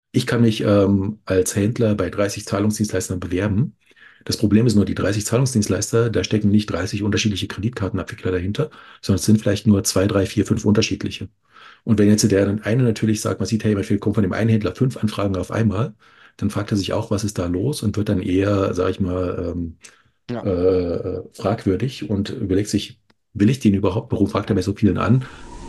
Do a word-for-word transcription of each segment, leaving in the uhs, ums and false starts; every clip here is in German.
Ich kann mich ähm, als Händler bei dreißig Zahlungsdienstleistern bewerben. Das Problem ist nur, die dreißig Zahlungsdienstleister, da stecken nicht dreißig unterschiedliche Kreditkartenabwickler dahinter, sondern es sind vielleicht nur zwei, drei, vier, fünf unterschiedliche. Und wenn jetzt der eine natürlich sagt, man sieht, hey, man kommt von dem einen Händler fünf Anfragen auf einmal, dann fragt er sich auch, was ist da los und wird dann eher, sage ich mal, ähm, Ja. äh, fragwürdig und überlegt sich, will ich den überhaupt? Warum fragt er mir so vielen an?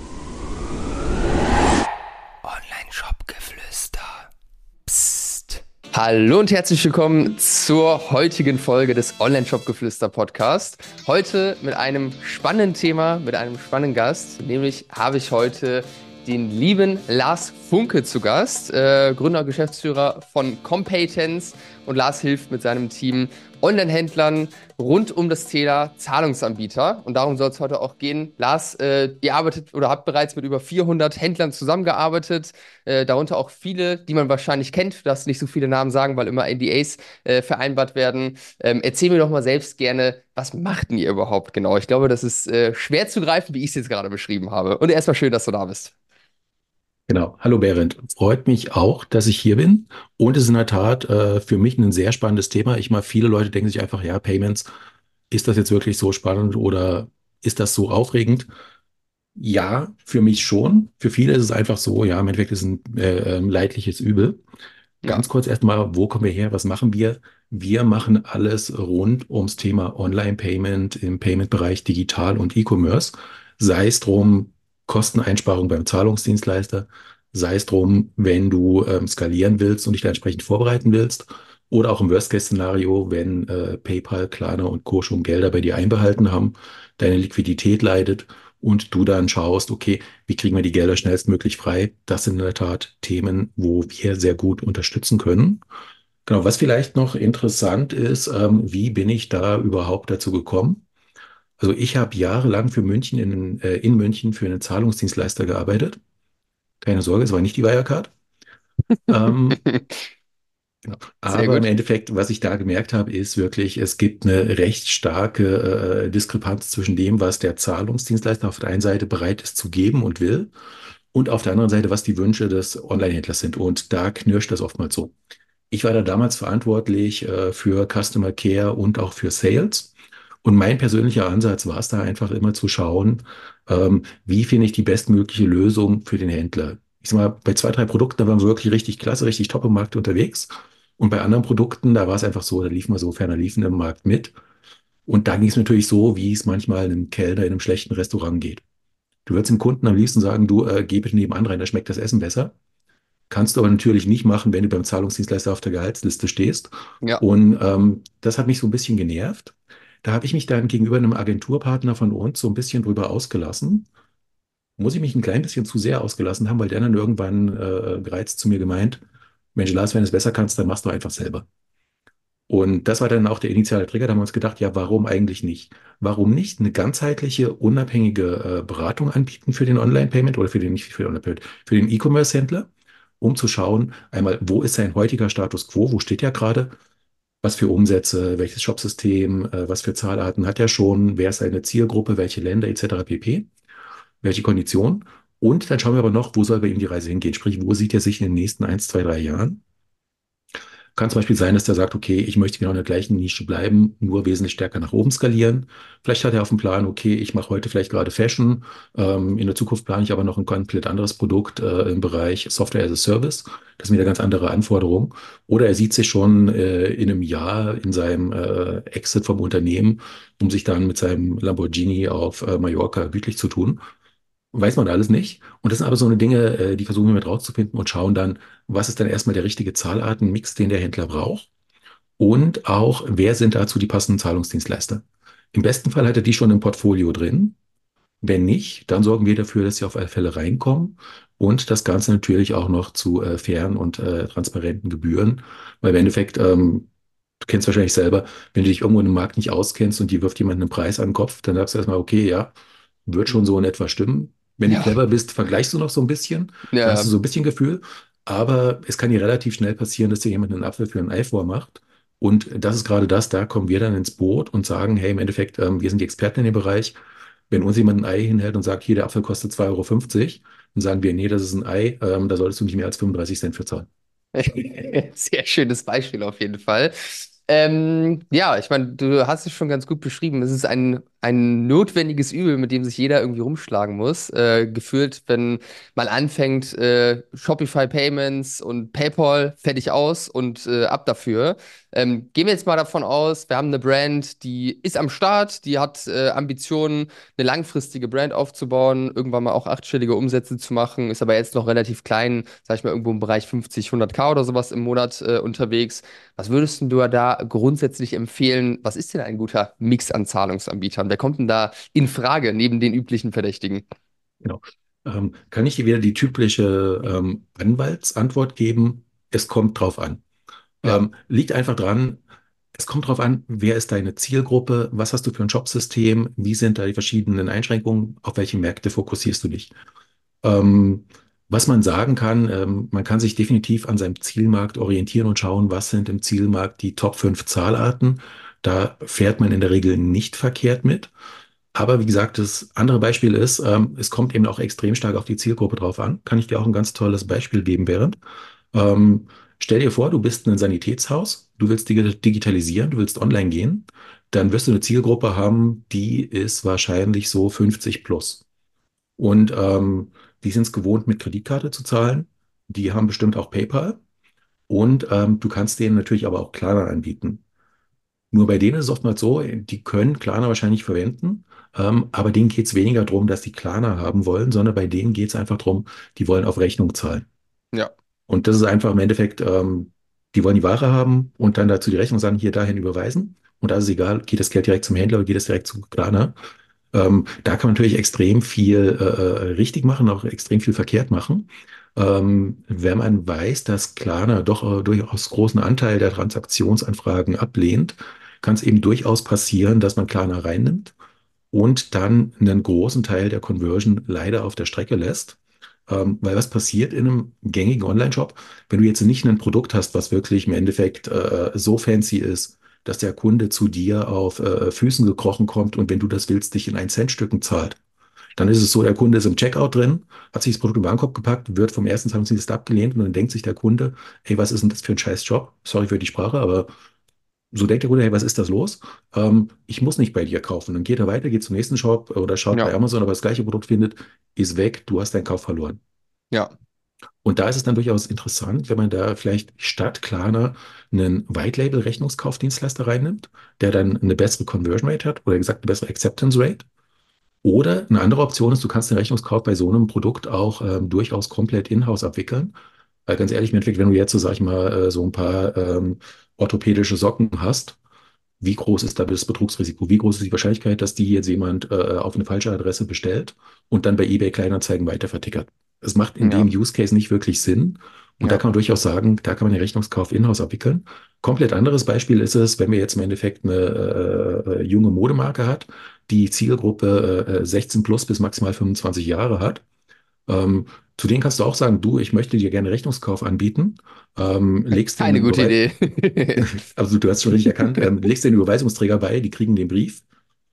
Online-Shop-Geflüster. Psst. Hallo und herzlich willkommen zur heutigen Folge des Online-Shop-Geflüster-Podcast. Heute mit einem spannenden Thema, mit einem spannenden Gast. Nämlich habe ich heute den lieben Lars Funke zu Gast, äh, Gründer und Geschäftsführer von Compatence. Und Lars hilft mit seinem Team Online-Händlern rund um das Thema Zahlungsanbieter. Und darum soll es heute auch gehen. Lars, äh, ihr arbeitet oder habt bereits mit über vierhundert Händlern zusammengearbeitet, äh, darunter auch viele, die man wahrscheinlich kennt. Du darfst nicht so viele Namen sagen, weil immer N D As äh, vereinbart werden. Ähm, erzähl mir doch mal selbst gerne, was macht denn ihr überhaupt genau? Ich glaube, das ist äh, schwer zu greifen, wie ich es jetzt gerade beschrieben habe. Und erstmal schön, dass du da bist. Genau. Hallo Berend. Freut mich auch, dass ich hier bin. Und es ist in der Tat äh, für mich ein sehr spannendes Thema. Ich mal, viele Leute denken sich einfach, ja, Payments, ist das jetzt wirklich so spannend oder ist das so aufregend? Ja, für mich schon. Für viele ist es einfach so, ja, im Endeffekt ist es ein äh, ähm, leidliches Übel. Ja, Ganz kurz erstmal, wo kommen wir her? Was machen wir? Wir machen alles rund ums Thema Online-Payment im Payment-Bereich digital und E-Commerce. Sei es drum Kosteneinsparung beim Zahlungsdienstleister, sei es drum, wenn du ähm, skalieren willst und dich da entsprechend vorbereiten willst, oder auch im Worst-Case-Szenario, wenn äh, PayPal, Klarna und Co. schon Gelder bei dir einbehalten haben, deine Liquidität leidet und du dann schaust, okay, wie kriegen wir die Gelder schnellstmöglich frei? Das sind in der Tat Themen, wo wir sehr gut unterstützen können. Genau, was vielleicht noch interessant ist, ähm, wie bin ich da überhaupt dazu gekommen? Also ich habe jahrelang für München in, äh, in München für einen Zahlungsdienstleister gearbeitet. Keine Sorge, es war nicht die Wirecard. Ähm, genau. sehr Aber im gut. Endeffekt, was ich da gemerkt habe, ist wirklich, es gibt eine recht starke äh, Diskrepanz zwischen dem, was der Zahlungsdienstleister auf der einen Seite bereit ist zu geben und will, und auf der anderen Seite, was die Wünsche des Online-Händlers sind. Und da knirscht das oftmals so. Ich war da damals verantwortlich äh, für Customer Care und auch für Sales. Und mein persönlicher Ansatz war es da einfach immer zu schauen, ähm, wie finde ich die bestmögliche Lösung für den Händler. Ich sag mal, bei zwei, drei Produkten, da waren wir wirklich richtig klasse, richtig top im Markt unterwegs. Und bei anderen Produkten, da war es einfach so, da lief man so ferner liefen im Markt mit. Und da ging es natürlich so, wie es manchmal einem Kellner in einem schlechten Restaurant geht. Du würdest dem Kunden am liebsten sagen, du, äh, geh bitte nebenan rein, da schmeckt das Essen besser. Kannst du aber natürlich nicht machen, wenn du beim Zahlungsdienstleister auf der Gehaltsliste stehst. Ja. Und ähm, das hat mich so ein bisschen genervt. Da habe ich mich dann gegenüber einem Agenturpartner von uns so ein bisschen drüber ausgelassen. Muss ich mich ein klein bisschen zu sehr ausgelassen haben, weil der dann irgendwann äh, gereizt zu mir gemeint, Mensch, Lars, wenn du es besser kannst, dann machst du einfach selber. Und das war dann auch der initiale Trigger. Da haben wir uns gedacht, ja, warum eigentlich nicht? Warum nicht eine ganzheitliche, unabhängige äh, Beratung anbieten für den Online-Payment oder für den, nicht für den Online-Payment, für den E-Commerce-Händler, um zu schauen, einmal, wo ist sein heutiger Status quo, wo steht er gerade, was für Umsätze, welches Shopsystem, äh, was für Zahlarten hat er schon, wer ist seine Zielgruppe, welche Länder et cetera pp., welche Konditionen. Und dann schauen wir aber noch, wo soll bei ihm die Reise hingehen? Sprich, wo sieht er sich in den nächsten eins, zwei, drei Jahren? Kann zum Beispiel sein, dass der sagt, okay, ich möchte genau in der gleichen Nische bleiben, nur wesentlich stärker nach oben skalieren. Vielleicht hat er auf dem Plan, okay, ich mache heute vielleicht gerade Fashion, ähm, in der Zukunft plane ich aber noch ein komplett anderes Produkt äh, im Bereich Software as a Service. Das sind wieder ganz andere Anforderungen. Oder er sieht sich schon äh, in einem Jahr in seinem äh, Exit vom Unternehmen, um sich dann mit seinem Lamborghini auf äh, Mallorca gütlich zu tun. Weiß man alles nicht. Und das sind aber so eine Dinge, äh, die versuchen wir mit rauszufinden und schauen dann, was ist dann erstmal der richtige Zahlartenmix, den der Händler braucht. Und auch, wer sind dazu die passenden Zahlungsdienstleister. Im besten Fall hat er die schon im Portfolio drin. Wenn nicht, dann sorgen wir dafür, dass sie auf alle Fälle reinkommen. Und das Ganze natürlich auch noch zu äh, fairen und äh, transparenten Gebühren. Weil im Endeffekt, ähm, du kennst wahrscheinlich selber, wenn du dich irgendwo in einem Markt nicht auskennst und dir wirft jemand einen Preis an den Kopf, dann sagst du erstmal, okay, ja, wird schon so in etwa stimmen. Wenn du Ja. clever bist, vergleichst du noch so ein bisschen, dann hast du Ja. so ein bisschen Gefühl. Aber es kann dir relativ schnell passieren, dass dir jemand einen Apfel für ein Ei vormacht. Und das ist gerade das, da kommen wir dann ins Boot und sagen, hey, im Endeffekt, ähm, wir sind die Experten in dem Bereich. Wenn uns jemand ein Ei hinhält und sagt, hier, der Apfel kostet zwei Euro fünfzig, dann sagen wir, nee, das ist ein Ei, ähm, da solltest du nicht mehr als fünfunddreißig Cent für zahlen. Sehr schönes Beispiel auf jeden Fall. Ähm, ja, ich meine, du hast es schon ganz gut beschrieben. Es ist ein, ein notwendiges Übel, mit dem sich jeder irgendwie rumschlagen muss. Äh, gefühlt, wenn man anfängt, äh, Shopify Payments und PayPal, fertig aus und äh, ab dafür. Ähm, gehen wir jetzt mal davon aus, wir haben eine Brand, die ist am Start, die hat äh, Ambitionen, eine langfristige Brand aufzubauen, irgendwann mal auch achtstellige Umsätze zu machen, ist aber jetzt noch relativ klein, sag ich mal, irgendwo im Bereich fünfzig, hundert k oder sowas im Monat äh, unterwegs. Was würdest denn du da grundsätzlich empfehlen? Was ist denn ein guter Mix an Zahlungsanbietern? Wer kommt denn da in Frage neben den üblichen Verdächtigen? Genau. Ähm, kann ich dir wieder die typische ähm, Anwaltsantwort geben? Es kommt drauf an. Ja, Ähm, liegt einfach dran, es kommt drauf an, wer ist deine Zielgruppe, was hast du für ein Jobsystem, wie sind da die verschiedenen Einschränkungen, auf welche Märkte fokussierst du dich. Ähm, Was man sagen kann, ähm, man kann sich definitiv an seinem Zielmarkt orientieren und schauen, was sind im Zielmarkt die Top fünf Zahlarten. Da fährt man in der Regel nicht verkehrt mit. Aber wie gesagt, das andere Beispiel ist, ähm, es kommt eben auch extrem stark auf die Zielgruppe drauf an. Kann ich dir auch ein ganz tolles Beispiel geben, Berend? Ähm, Stell dir vor, du bist ein Sanitätshaus, du willst digi- digitalisieren, du willst online gehen, dann wirst du eine Zielgruppe haben, die ist wahrscheinlich so fünfzig plus. Und ähm, die sind es gewohnt, mit Kreditkarte zu zahlen. Die haben bestimmt auch PayPal. Und ähm, du kannst denen natürlich aber auch Klarna anbieten. Nur bei denen ist es oftmals so, die können Klarna wahrscheinlich verwenden, ähm, aber denen geht es weniger darum, dass die Klarna haben wollen, sondern bei denen geht es einfach darum, die wollen auf Rechnung zahlen. ja, Und das ist einfach im Endeffekt, ähm, die wollen die Ware haben und dann dazu die Rechnung sagen, hier dahin überweisen. Und da ist es egal, geht das Geld direkt zum Händler oder geht es direkt zu Klarna. Ähm, da kann man natürlich extrem viel äh, äh, richtig machen, auch extrem viel verkehrt machen. Ähm, wenn man weiß, dass Klarna doch äh, durchaus großen Anteil der Transaktionsanfragen ablehnt, kann es eben durchaus passieren, dass man Klarna reinnimmt und dann einen großen Teil der Conversion leider auf der Strecke lässt. Ähm, weil was passiert in einem gängigen Online-Shop, wenn du jetzt nicht ein Produkt hast, was wirklich im Endeffekt äh, so fancy ist, dass der Kunde zu dir auf äh, Füßen gekrochen kommt und wenn du das willst, dich in ein Centstücken zahlt. Dann ist es so, der Kunde ist im Checkout drin, hat sich das Produkt im Warenkorb gepackt, wird vom ersten Zahlungsdienst abgelehnt und dann denkt sich der Kunde, hey, was ist denn das für ein scheiß Job? Sorry für die Sprache, aber so denkt der Kunde, hey, was ist das los? Ähm, ich muss nicht bei dir kaufen. Dann geht er weiter, geht zum nächsten Shop oder schaut bei ja, Amazon, ob er das gleiche Produkt findet, ist weg, du hast deinen Kauf verloren. ja. Und da ist es dann durchaus interessant, wenn man da vielleicht statt Klarna einen White-Label-Rechnungskaufdienstleister reinnimmt, der dann eine bessere Conversion Rate hat oder gesagt eine bessere Acceptance Rate. Oder eine andere Option ist, du kannst den Rechnungskauf bei so einem Produkt auch ähm, durchaus komplett in-house abwickeln. Weil ganz ehrlich, im Endeffekt, wenn du jetzt so, sag ich mal, äh, so ein paar ähm, orthopädische Socken hast, wie groß ist da das Betrugsrisiko? Wie groß ist die Wahrscheinlichkeit, dass die jetzt jemand äh, auf eine falsche Adresse bestellt und dann bei eBay Kleinanzeigen weiter vertickert? Es macht in dem Ja, Use Case nicht wirklich Sinn. Und da ja, kann man durchaus sagen, da kann man den Rechnungskauf in-house abwickeln. Komplett anderes Beispiel ist es, wenn man jetzt im Endeffekt eine äh, äh, junge Modemarke hat, die Zielgruppe äh, äh, sechzehn plus bis maximal fünfundzwanzig Jahre hat. Ähm, Zu denen kannst du auch sagen, du, ich möchte dir gerne Rechnungskauf anbieten. Ähm, legst den keine gute Überweis Idee. also du hast schon richtig erkannt, ähm, legst den Überweisungsträger bei, die kriegen den Brief,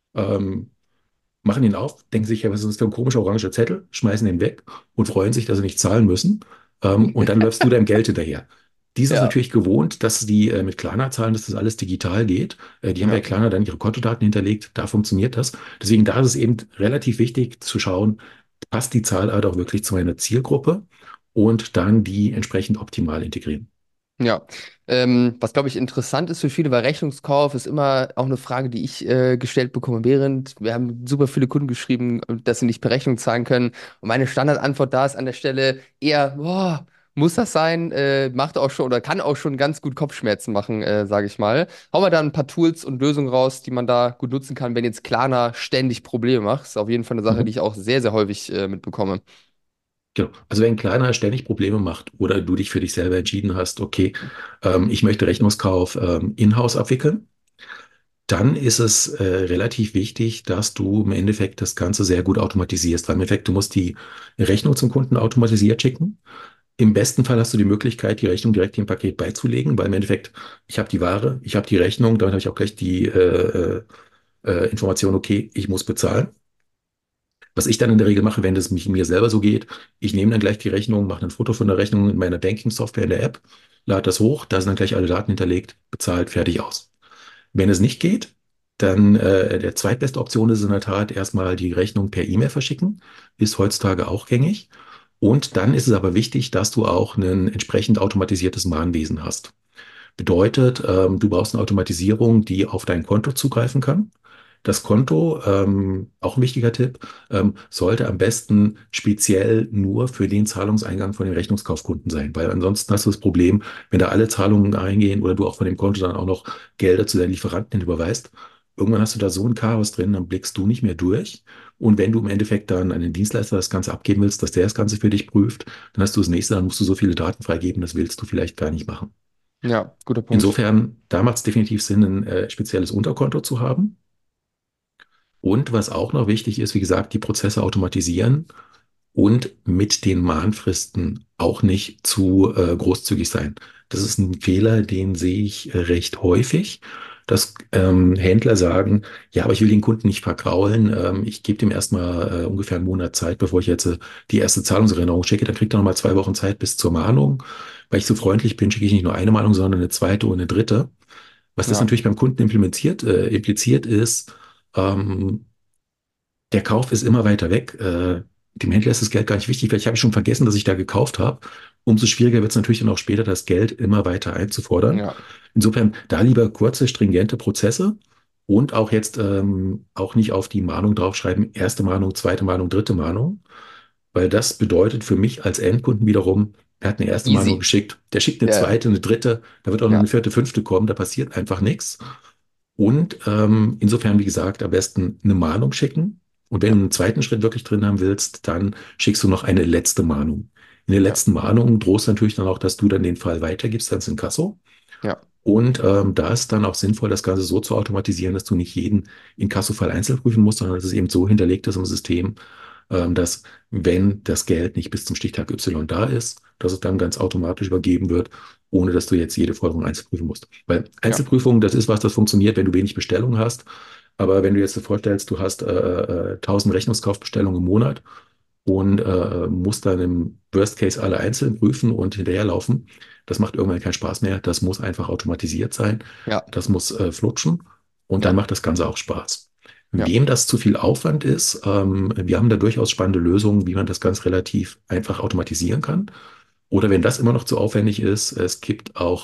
ähm, machen ihn auf, denken sich, ja, was ist das für ein komischer oranger Zettel, schmeißen den weg und freuen sich, dass sie nicht zahlen müssen. Ähm, und dann läufst du deinem Geld hinterher. Die sind es Ja, natürlich gewohnt, dass die äh, mit Klarna zahlen, dass das alles digital geht. Äh, die haben bei ja. Klarna dann ihre Kontodaten hinterlegt, da funktioniert das. Deswegen da ist es eben relativ wichtig zu schauen, passt die Zahlart auch wirklich zu meiner Zielgruppe und dann die entsprechend optimal integrieren. Ja, ähm, was glaube ich interessant ist für viele, weil Rechnungskauf ist immer auch eine Frage, die ich äh, gestellt bekomme, während wir haben super viele Kunden geschrieben, dass sie nicht per Rechnung zahlen können. Und meine Standardantwort da ist an der Stelle eher, boah, muss das sein? Äh, macht auch schon oder kann auch schon ganz gut Kopfschmerzen machen, äh, sage ich mal. Hau mal da ein paar Tools und Lösungen raus, die man da gut nutzen kann, wenn jetzt Klarna ständig Probleme macht. Ist auf jeden Fall eine Sache, die Mhm. ich auch sehr, sehr häufig äh, mitbekomme. Genau. Also wenn ein kleiner ständig Probleme macht oder du dich für dich selber entschieden hast, okay, ähm, ich möchte Rechnungskauf ähm, in-house abwickeln, dann ist es äh, relativ wichtig, dass du im Endeffekt das Ganze sehr gut automatisierst. Weil im Endeffekt, du musst die Rechnung zum Kunden automatisiert schicken. Im besten Fall hast du die Möglichkeit, die Rechnung direkt im Paket beizulegen, weil im Endeffekt, ich habe die Ware, ich habe die Rechnung, damit habe ich auch gleich die äh, äh, äh, Information, okay, ich muss bezahlen. Was ich dann in der Regel mache, wenn es mich mir selber so geht, ich nehme dann gleich die Rechnung, mache ein Foto von der Rechnung in meiner Banking-Software in der App. lad das hoch, da sind dann gleich alle Daten hinterlegt, bezahlt, fertig aus. Wenn es nicht geht, dann äh, der zweitbeste Option ist in der Tat erstmal die Rechnung per E-Mail verschicken, ist heutzutage auch gängig. Und dann ist es aber wichtig, dass du auch ein entsprechend automatisiertes Mahnwesen hast. Bedeutet, ähm, du brauchst eine Automatisierung, die auf dein Konto zugreifen kann. Das Konto, ähm, auch ein wichtiger Tipp, ähm, sollte am besten speziell nur für den Zahlungseingang von den Rechnungskaufkunden sein, weil ansonsten hast du das Problem, wenn da alle Zahlungen eingehen oder du auch von dem Konto dann auch noch Gelder zu deinen Lieferanten überweist, irgendwann hast du da so ein Chaos drin, dann blickst du nicht mehr durch. Und wenn du im Endeffekt dann an den Dienstleister das Ganze abgeben willst, dass der das Ganze für dich prüft, dann hast du das nächste, dann musst du so viele Daten freigeben, das willst du vielleicht gar nicht machen. Ja, guter Punkt. Insofern, da macht es definitiv Sinn, ein äh, spezielles Unterkonto zu haben. Und was auch noch wichtig ist, wie gesagt, die Prozesse automatisieren und mit den Mahnfristen auch nicht zu äh, großzügig sein. Das ist ein Fehler, den sehe ich äh, recht häufig, dass ähm, Händler sagen, ja, aber ich will den Kunden nicht vergraulen. Ähm, ich gebe dem erstmal äh, ungefähr einen Monat Zeit, bevor ich jetzt äh, die erste Zahlungserinnerung schicke. Dann kriegt er nochmal zwei Wochen Zeit bis zur Mahnung. Weil ich so freundlich bin, schicke ich nicht nur eine Mahnung, sondern eine zweite und eine dritte. Was das Ja, natürlich beim Kunden implementiert, äh, impliziert ist, ähm, der Kauf ist immer weiter weg. Äh, dem Händler ist das Geld gar nicht wichtig, weil ich habe schon vergessen, dass ich da gekauft habe. Umso schwieriger wird es natürlich dann auch später, das Geld immer weiter einzufordern. ja, Insofern da lieber kurze, stringente Prozesse und auch jetzt ähm, auch nicht auf die Mahnung draufschreiben, erste Mahnung, zweite Mahnung, dritte Mahnung, weil das bedeutet für mich als Endkunden wiederum, er hat eine erste Mahnung easy. geschickt, der schickt eine Ja, zweite, eine dritte, da wird auch noch eine ja, vierte, fünfte kommen, da passiert einfach nichts. Und ähm, insofern, wie gesagt, am besten eine Mahnung schicken. Und wenn ja, du einen zweiten Schritt wirklich drin haben willst, dann schickst du noch eine letzte Mahnung. In der ja, letzten Mahnung drohst du natürlich dann auch, dass du dann den Fall weitergibst ans Inkasso. ja, Und ähm, da ist dann auch sinnvoll, das Ganze so zu automatisieren, dass du nicht jeden Inkasso-Fall einzeln prüfen musst, sondern dass es eben so hinterlegt ist im System, ähm, dass wenn das Geld nicht bis zum Stichtag Y da ist, dass es dann ganz automatisch übergeben wird, ohne dass du jetzt jede Forderung einzeln prüfen musst. Weil ja, Einzelprüfung, das ist was, das funktioniert, wenn du wenig Bestellungen hast. Aber wenn du jetzt dir vorstellst, du hast äh, äh, tausend Rechnungskaufbestellungen im Monat und äh, musst dann im Worst Case alle einzeln prüfen und hinterherlaufen. Das macht irgendwann keinen Spaß mehr. Das muss einfach automatisiert sein. ja, Das muss äh, flutschen und dann ja, macht das Ganze auch Spaß. ja, Wem das zu viel Aufwand ist, ähm, wir haben da durchaus spannende Lösungen, wie man das ganz relativ einfach automatisieren kann. Oder wenn das immer noch zu aufwendig ist, es gibt auch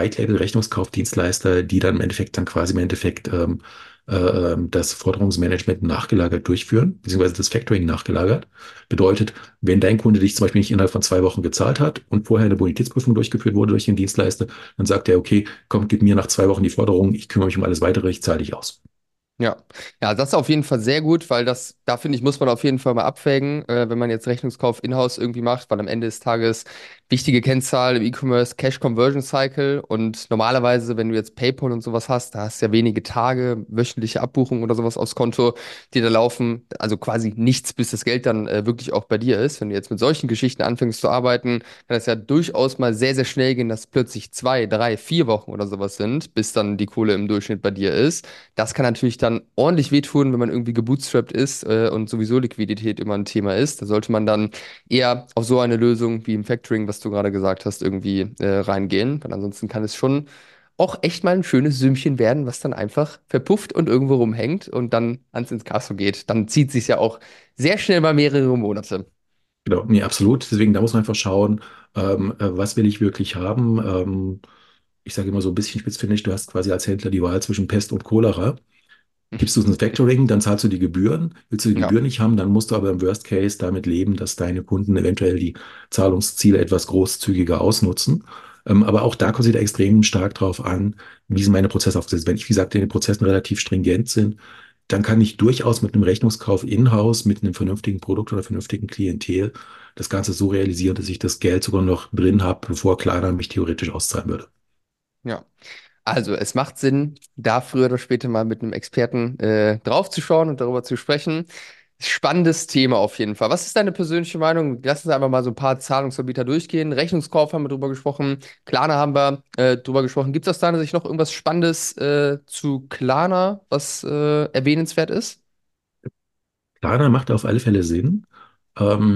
White-Label-Rechnungskaufdienstleister, die dann im Endeffekt dann quasi im Endeffekt ähm, äh, ähm, das Forderungsmanagement nachgelagert durchführen, beziehungsweise das Factoring nachgelagert. Bedeutet, wenn dein Kunde dich zum Beispiel nicht innerhalb von zwei Wochen gezahlt hat und vorher eine Bonitätsprüfung durchgeführt wurde durch den Dienstleister, dann sagt er, okay, komm, gib mir nach zwei Wochen die Forderung, ich kümmere mich um alles weitere, ich zahle dich aus. ja. Ja, das ist auf jeden Fall sehr gut, weil das, da finde ich, muss man auf jeden Fall mal abwägen, äh, wenn man jetzt Rechnungskauf in-house irgendwie macht, weil am Ende des Tages wichtige Kennzahl im E-Commerce Cash Conversion Cycle und normalerweise, wenn du jetzt PayPal und sowas hast, da hast du ja wenige Tage, wöchentliche Abbuchungen oder sowas aufs Konto, die da laufen, also quasi nichts, bis das Geld dann äh, wirklich auch bei dir ist. Wenn du jetzt mit solchen Geschichten anfängst zu arbeiten, kann es ja durchaus mal sehr, sehr schnell gehen, dass plötzlich zwei, drei, vier Wochen oder sowas sind, bis dann die Kohle im Durchschnitt bei dir ist. Das kann natürlich dann ordentlich wehtun, wenn man irgendwie gebootstrapped ist äh, und sowieso Liquidität immer ein Thema ist. Da sollte man dann eher auf so eine Lösung wie im Factoring, was du gerade gesagt hast, irgendwie äh, reingehen. Weil ansonsten kann es schon auch echt mal ein schönes Sümmchen werden, was dann einfach verpufft und irgendwo rumhängt und dann ans Inkasso geht. Dann zieht sich ja auch sehr schnell mal mehrere Monate. Genau, nee, absolut. Deswegen, da muss man einfach schauen, ähm, äh, was will ich wirklich haben. Ähm, ich sage immer so ein bisschen spitzfindig, du hast quasi als Händler die Wahl zwischen Pest und Cholera. Gibst du es ins Factoring, dann zahlst du die Gebühren. Willst du die Ja, Gebühren nicht haben, dann musst du aber im Worst Case damit leben, dass deine Kunden eventuell die Zahlungsziele etwas großzügiger ausnutzen. Ähm, aber auch da kommt es wieder extrem stark drauf an, wie sind meine Prozesse aufgesetzt. Wenn ich, wie gesagt, in den Prozessen relativ stringent sind, dann kann ich durchaus mit einem Rechnungskauf in-house, mit einem vernünftigen Produkt oder vernünftigen Klientel das Ganze so realisieren, dass ich das Geld sogar noch drin habe, bevor Klarna mich theoretisch auszahlen würde. ja. Also, es macht Sinn, da früher oder später mal mit einem Experten äh, draufzuschauen und darüber zu sprechen. Spannendes Thema auf jeden Fall. Was ist deine persönliche Meinung? Lass uns einfach mal so ein paar Zahlungsanbieter durchgehen. Rechnungskauf haben wir drüber gesprochen. Klarna haben wir äh, drüber gesprochen. Gibt es aus deiner Sicht noch irgendwas Spannendes äh, zu Klarna, was äh, erwähnenswert ist? Klarna macht auf alle Fälle Sinn. Ähm,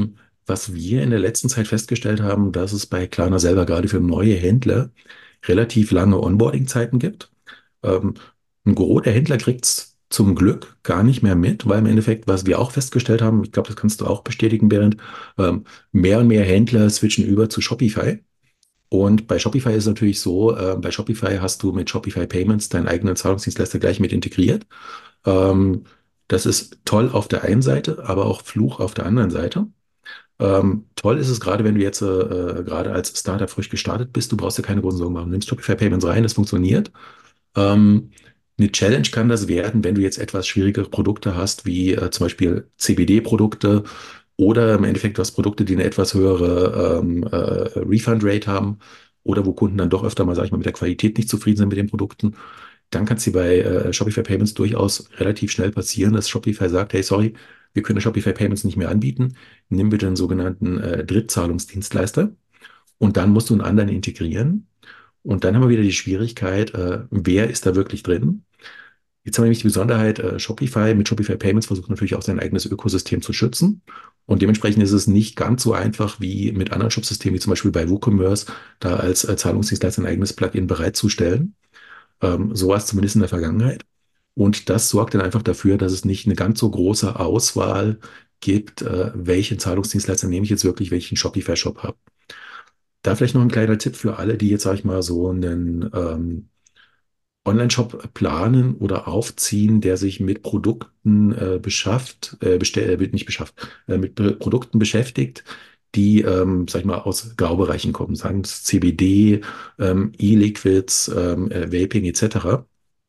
was wir in der letzten Zeit festgestellt haben, dass es bei Klarna selber gerade für neue Händler relativ lange Onboarding-Zeiten gibt. Ähm, ein Gros der Händler kriegt es zum Glück gar nicht mehr mit, weil im Endeffekt, was wir auch festgestellt haben, ich glaube, das kannst du auch bestätigen, Berend, ähm, mehr und mehr Händler switchen über zu Shopify. Und bei Shopify ist es natürlich so, äh, bei Shopify hast du mit Shopify Payments deinen eigenen Zahlungsdienstleister gleich mit integriert. Ähm, Das ist toll auf der einen Seite, aber auch Fluch auf der anderen Seite. Ähm, toll ist es gerade, wenn du jetzt äh, äh, gerade als Startup frisch gestartet bist, du brauchst dir keine großen Sorgen machen. Du nimmst Shopify Payments rein, das funktioniert. Ähm, Eine Challenge kann das werden, wenn du jetzt etwas schwierigere Produkte hast, wie äh, zum Beispiel C B D-Produkte oder im Endeffekt du hast Produkte, die eine etwas höhere ähm, äh, Refund-Rate haben oder wo Kunden dann doch öfter mal, sag ich mal, mit der Qualität nicht zufrieden sind mit den Produkten. Dann kann es dir bei äh, Shopify Payments durchaus relativ schnell passieren, dass Shopify sagt, hey, sorry, wir können Shopify Payments nicht mehr anbieten. Nimm bitte einen sogenannten äh, Drittzahlungsdienstleister und dann musst du einen anderen integrieren. Und dann haben wir wieder die Schwierigkeit, äh, wer ist da wirklich drin? Jetzt haben wir nämlich die Besonderheit, äh, Shopify mit Shopify Payments versucht natürlich auch sein eigenes Ökosystem zu schützen. Und dementsprechend ist es nicht ganz so einfach wie mit anderen Shopsystemen, wie zum Beispiel bei WooCommerce, da als äh, Zahlungsdienstleister ein eigenes Plugin bereitzustellen. Ähm, so war es zumindest in der Vergangenheit. Und das sorgt dann einfach dafür, dass es nicht eine ganz so große Auswahl gibt, äh, welchen Zahlungsdienstleister nehme ich jetzt wirklich, welchen Shopify-Shop habe. Da vielleicht noch ein kleiner Tipp für alle, die jetzt, sag ich mal, so einen ähm, Online-Shop planen oder aufziehen, der sich mit Produkten äh, beschafft, äh, bestell, äh, nicht beschafft, äh, mit Be Produkten beschäftigt, die, ähm, sag ich mal, aus Graubereichen kommen, sagen es C B D, ähm, E-Liquids, ähm, äh, Vaping et cetera.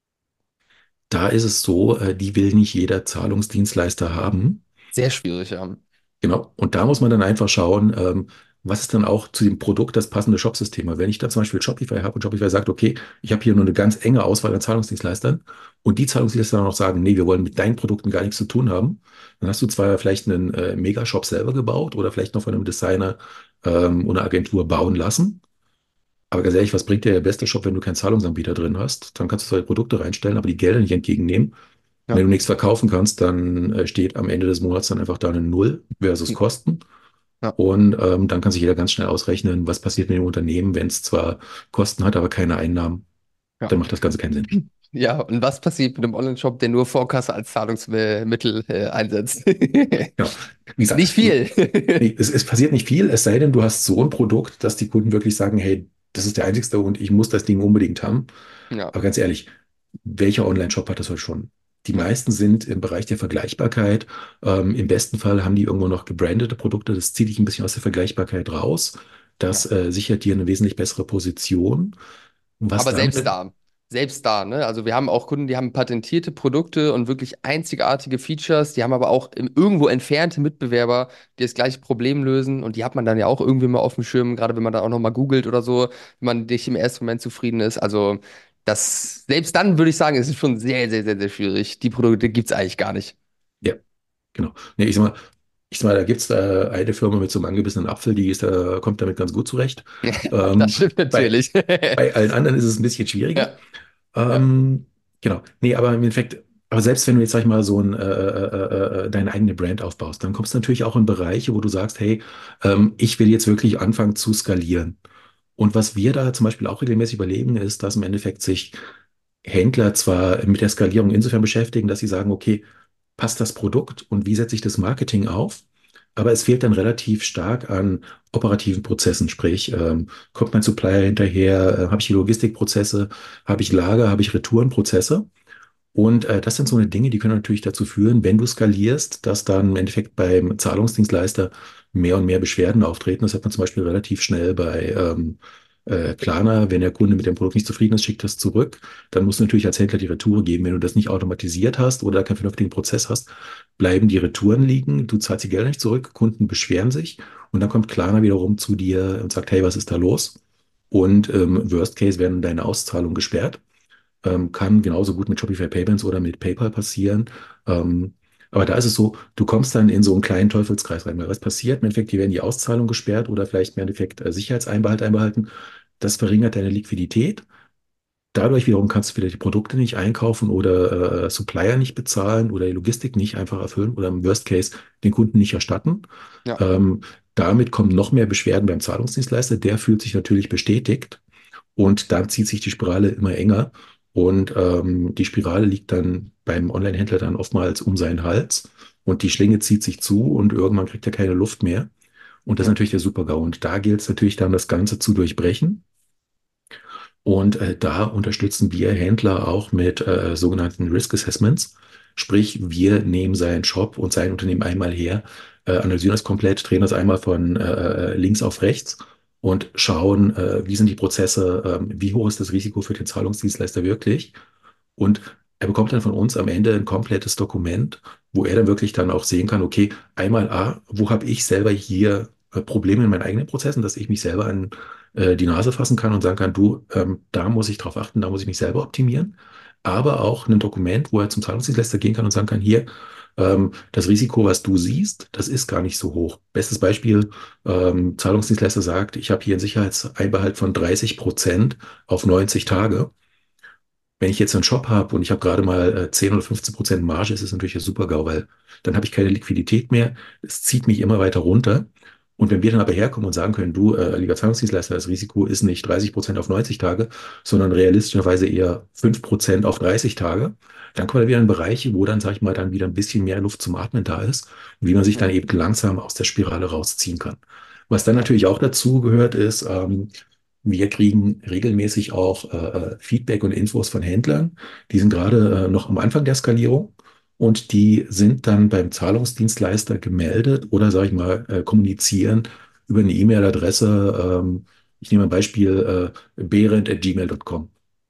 Da ist es so, äh, die will nicht jeder Zahlungsdienstleister haben. Sehr schwierig, ja. Genau. Und da muss man dann einfach schauen, ähm, was ist dann auch zu dem Produkt das passende Shopsystem. Weil wenn ich da zum Beispiel Shopify habe und Shopify sagt, okay, ich habe hier nur eine ganz enge Auswahl an Zahlungsdienstleistern und die Zahlungsdienstleister dann auch sagen, nee, wir wollen mit deinen Produkten gar nichts zu tun haben, dann hast du zwar vielleicht einen äh, Megashop selber gebaut oder vielleicht noch von einem Designer ähm, oder Agentur bauen lassen. Aber ganz ehrlich, was bringt dir der beste Shop, wenn du keinen Zahlungsanbieter drin hast? Dann kannst du zwar Produkte reinstellen, aber die Gelder nicht entgegennehmen. Wenn Ja. du nichts verkaufen kannst, dann äh, steht am Ende des Monats dann einfach da eine Null versus Kosten. Ja. Und ähm, dann kann sich jeder ganz schnell ausrechnen, was passiert mit dem Unternehmen, wenn es zwar Kosten hat, aber keine Einnahmen. Ja. Dann macht das Ganze keinen Sinn. Ja, und was passiert mit einem Online-Shop, der nur Vorkasse als Zahlungsmittel äh, einsetzt? Genau. Wie gesagt, Nicht viel. nee, es, es passiert nicht viel, es sei denn, du hast so ein Produkt, dass die Kunden wirklich sagen, hey, das ist der einzigste und ich muss das Ding unbedingt haben. Ja, Aber ganz ehrlich, welcher Online-Shop hat das heute schon? Die ja, meisten sind im Bereich der Vergleichbarkeit. Ähm, im besten Fall haben die irgendwo noch gebrandete Produkte. Das zieht dich ein bisschen aus der Vergleichbarkeit raus. Das ja. äh, sichert dir eine wesentlich bessere Position. Was Aber damit, selbst da, selbst da, ne? Also wir haben auch Kunden, die haben patentierte Produkte und wirklich einzigartige Features, die haben aber auch im, irgendwo entfernte Mitbewerber, die das gleiche Problem lösen und die hat man dann ja auch irgendwie mal auf dem Schirm, gerade wenn man da auch nochmal googelt oder so, wenn man nicht im ersten Moment zufrieden ist. Also das, selbst dann würde ich sagen, ist es schon sehr, sehr, sehr, sehr schwierig. Die Produkte gibt es eigentlich gar nicht. ja, genau. Nee, ich sag mal, ich sag mal, da gibt's da eine Firma mit so einem angebissenen Apfel, die ist, da, kommt damit ganz gut zurecht. Das Ähm, stimmt bei, natürlich. bei allen anderen ist es ein bisschen schwieriger. Ja, ja, Ähm, genau. Nee, aber im Endeffekt, aber selbst wenn du jetzt, sag ich mal, so ein, äh, äh, äh, deine eigene Brand aufbaust, dann kommst du natürlich auch in Bereiche, wo du sagst, hey, ähm, ich will jetzt wirklich anfangen zu skalieren. Und was wir da zum Beispiel auch regelmäßig überlegen, ist, dass im Endeffekt sich Händler zwar mit der Skalierung insofern beschäftigen, dass sie sagen, okay, passt das Produkt und wie setze ich das Marketing auf? Aber es fehlt dann relativ stark an operativen Prozessen, sprich, ähm, kommt mein Supplier hinterher, äh, habe ich die Logistikprozesse, habe ich Lager, habe ich Retourenprozesse? Und äh, das sind so eine Dinge, die können natürlich dazu führen, wenn du skalierst, dass dann im Endeffekt beim Zahlungsdienstleister mehr und mehr Beschwerden auftreten. Das hat man zum Beispiel relativ schnell bei ähm, äh, Klarna. Wenn der Kunde mit dem Produkt nicht zufrieden ist, schickt das zurück. Dann musst du natürlich als Händler die Retour geben. Wenn du das nicht automatisiert hast oder keinen vernünftigen Prozess hast, bleiben die Retouren liegen. Du zahlst die Gelder nicht zurück, Kunden beschweren sich und dann kommt Klarna wiederum zu dir und sagt, hey, was ist da los? Und ähm, Worst Case werden deine Auszahlungen gesperrt. Ähm, kann genauso gut mit Shopify Payments oder mit PayPal passieren. Ähm, aber da ist es so, du kommst dann in so einen kleinen Teufelskreis rein. Weil was passiert? Im Endeffekt, die werden die Auszahlung gesperrt oder vielleicht im Endeffekt äh, Sicherheitseinbehalt einbehalten. Das verringert deine Liquidität. Dadurch wiederum kannst du wieder die Produkte nicht einkaufen oder äh, Supplier nicht bezahlen oder die Logistik nicht einfach erfüllen oder im Worst Case den Kunden nicht erstatten. ja. Ähm, Damit kommen noch mehr Beschwerden beim Zahlungsdienstleister. Der fühlt sich natürlich bestätigt und dann zieht sich die Spirale immer enger. Und ähm, die Spirale liegt dann beim Online-Händler dann oftmals um seinen Hals und die Schlinge zieht sich zu und irgendwann kriegt er keine Luft mehr. Und das ist Ja. natürlich der Super-GAU. Und da gilt es natürlich dann, das Ganze zu durchbrechen. Und äh, da unterstützen wir Händler auch mit äh, sogenannten Risk Assessments. Sprich, wir nehmen seinen Shop und sein Unternehmen einmal her, äh, analysieren das komplett, drehen das einmal von äh, links auf rechts und schauen, äh, wie sind die Prozesse, äh, wie hoch ist das Risiko für den Zahlungsdienstleister wirklich. Und er bekommt dann von uns am Ende ein komplettes Dokument, wo er dann wirklich dann auch sehen kann, okay, einmal A, wo habe ich selber hier äh, Probleme in meinen eigenen Prozessen, dass ich mich selber an äh, die Nase fassen kann und sagen kann, du, ähm, da muss ich drauf achten, da muss ich mich selber optimieren. Aber auch ein Dokument, wo er zum Zahlungsdienstleister gehen kann und sagen kann, hier, ähm, das Risiko, was du siehst, das ist gar nicht so hoch. Bestes Beispiel, ähm, Zahlungsdienstleister sagt, ich habe hier einen Sicherheitseinbehalt von dreißig Prozent auf neunzig Tage. Wenn ich jetzt einen Shop habe und ich habe gerade mal äh, zehn oder fünfzehn Prozent Marge, ist es natürlich ein Super-GAU, weil dann habe ich keine Liquidität mehr. Es zieht mich immer weiter runter. Und wenn wir dann aber herkommen und sagen können, du, äh, lieber Zahlungsdienstleister, das Risiko ist nicht dreißig Prozent auf neunzig Tage, sondern realistischerweise eher fünf Prozent auf dreißig Tage, dann kommen wir wieder in Bereiche, wo dann, sag ich mal, dann wieder ein bisschen mehr Luft zum Atmen da ist und wie man sich dann Ja. eben langsam aus der Spirale rausziehen kann. Was dann Ja. natürlich auch dazu gehört, ist, ähm, wir kriegen regelmäßig auch äh, äh, Feedback und Infos von Händlern. Die sind gerade äh, noch am Anfang der Skalierung und die sind dann beim Zahlungsdienstleister gemeldet oder, sage ich mal, äh, kommunizieren über eine E-Mail-Adresse. Ähm, ich nehme ein Beispiel, äh, behrendt at gmail punkt com.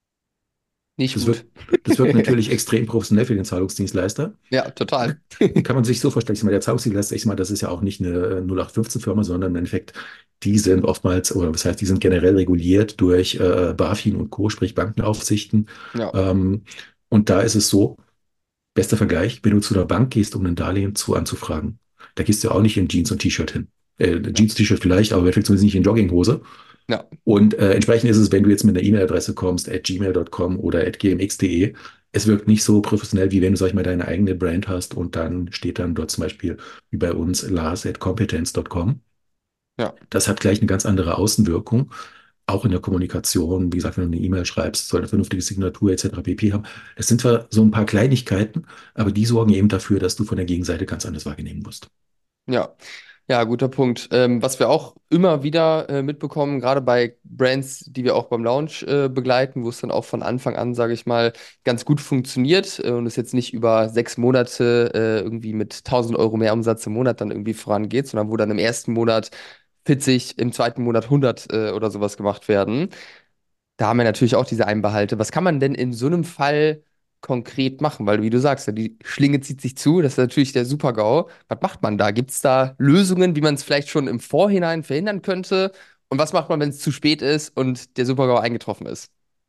Nicht Das gut. wirkt, das wirkt natürlich extrem professionell für den Zahlungsdienstleister. Ja, total. Kann man sich so vorstellen, ich sag mal, der Zahlungsdienstleister, ich sag mal, das ist ja auch nicht eine äh, null acht fünfzehn Firma, sondern im Endeffekt, die sind oftmals, oder was heißt, die sind generell reguliert durch äh, BaFin und Co., sprich Bankenaufsichten. Ja. Ähm, und da ist es so, bester Vergleich, wenn du zu einer Bank gehst, um ein Darlehen zu anzufragen, da gehst du auch nicht in Jeans und T-Shirt hin. Äh, Ja. Jeans, T-Shirt vielleicht, aber perfekt zumindest nicht in Jogginghose. Ja. Und äh, entsprechend ist es, wenn du jetzt mit einer E-Mail-Adresse kommst, at gmail punkt com oder at gmx.de, es wirkt nicht so professionell, wie wenn du, sag ich mal, deine eigene Brand hast und dann steht dann dort zum Beispiel, wie bei uns, Lars at competence punkt com. Ja. Das hat gleich eine ganz andere Außenwirkung, auch in der Kommunikation. Wie gesagt, wenn du eine E-Mail schreibst, soll eine vernünftige Signatur et cetera pp. Haben. Das sind zwar so ein paar Kleinigkeiten, aber die sorgen eben dafür, dass du von der Gegenseite ganz anders wahrgenommen wirst. Ja. Ja, guter Punkt. Ähm, was wir auch immer wieder äh, mitbekommen, gerade bei Brands, die wir auch beim Launch äh, begleiten, wo es dann auch von Anfang an, sage ich mal, ganz gut funktioniert äh, und es jetzt nicht über sechs Monate äh, irgendwie mit tausend Euro mehr Umsatz im Monat dann irgendwie vorangeht, sondern wo dann im ersten Monat vierzig, im zweiten Monat hundert äh, oder sowas gemacht werden. Da haben wir natürlich auch diese Einbehalte. Was kann man denn in so einem Fall konkret machen? Weil, wie du sagst, ja, die Schlinge zieht sich zu, das ist natürlich der Super-GAU. Was macht man da? Gibt es da Lösungen, wie man es vielleicht schon im Vorhinein verhindern könnte? Und was macht man, wenn es zu spät ist und der Super-GAU eingetroffen ist?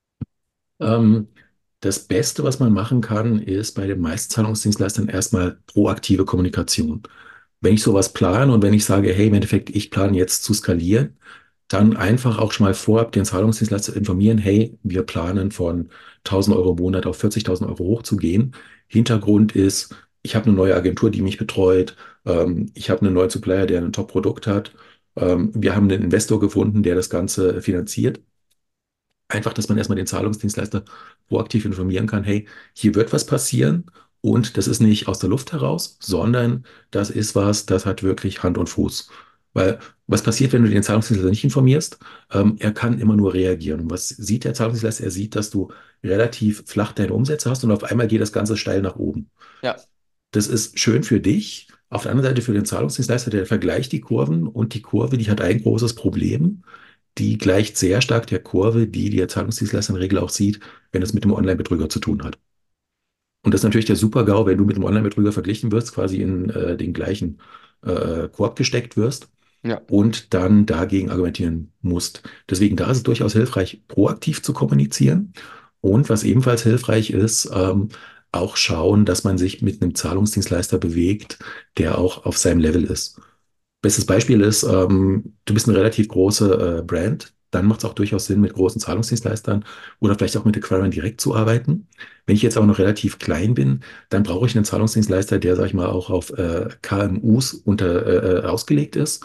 Ähm, Das Beste, was man machen kann, ist bei den meisten Zahlungsdienstleistern erstmal proaktive Kommunikation. Wenn ich sowas plane und wenn ich sage, hey, im Endeffekt, ich plane jetzt zu skalieren, dann einfach auch schon mal vorab den Zahlungsdienstleister informieren, hey, wir planen von tausend Euro im Monat auf vierzigtausend Euro hochzugehen. Hintergrund ist, ich habe eine neue Agentur, die mich betreut. Ähm, ich habe einen neuen Supplier, der ein Top-Produkt hat. Ähm, wir haben einen Investor gefunden, der das Ganze finanziert. Einfach, dass man erstmal den Zahlungsdienstleister proaktiv informieren kann, hey, hier wird was passieren und das ist nicht aus der Luft heraus, sondern das ist was, das hat wirklich Hand und Fuß. Weil was passiert, wenn du den Zahlungsdienstleister nicht informierst? Ähm, er kann immer nur reagieren. Und was sieht der Zahlungsdienstleister? Er sieht, dass du relativ flach deine Umsätze hast und auf einmal geht das Ganze steil nach oben. Ja, Das ist schön für dich. Auf der anderen Seite für den Zahlungsdienstleister, der vergleicht die Kurven und die Kurve, die hat ein großes Problem. Die gleicht sehr stark der Kurve, die der Zahlungsdienstleister in der Regel auch sieht, wenn es mit dem Online-Betrüger zu tun hat. Und das ist natürlich der Super-GAU, wenn du mit dem Online-Betrüger verglichen wirst, quasi in äh, den gleichen äh, Korb gesteckt wirst ja, und dann dagegen argumentieren musst. Deswegen da ist es durchaus hilfreich, proaktiv zu kommunizieren. Und was ebenfalls hilfreich ist, ähm, auch schauen, dass man sich mit einem Zahlungsdienstleister bewegt, der auch auf seinem Level ist. Bestes Beispiel ist, ähm, du bist eine relativ große äh, Brand, dann macht es auch durchaus Sinn, mit großen Zahlungsdienstleistern oder vielleicht auch mit Acquirern direkt zu arbeiten. Wenn ich jetzt aber noch relativ klein bin, dann brauche ich einen Zahlungsdienstleister, der, sag ich mal, auch auf äh, K M Us unter, äh, äh, ausgelegt ist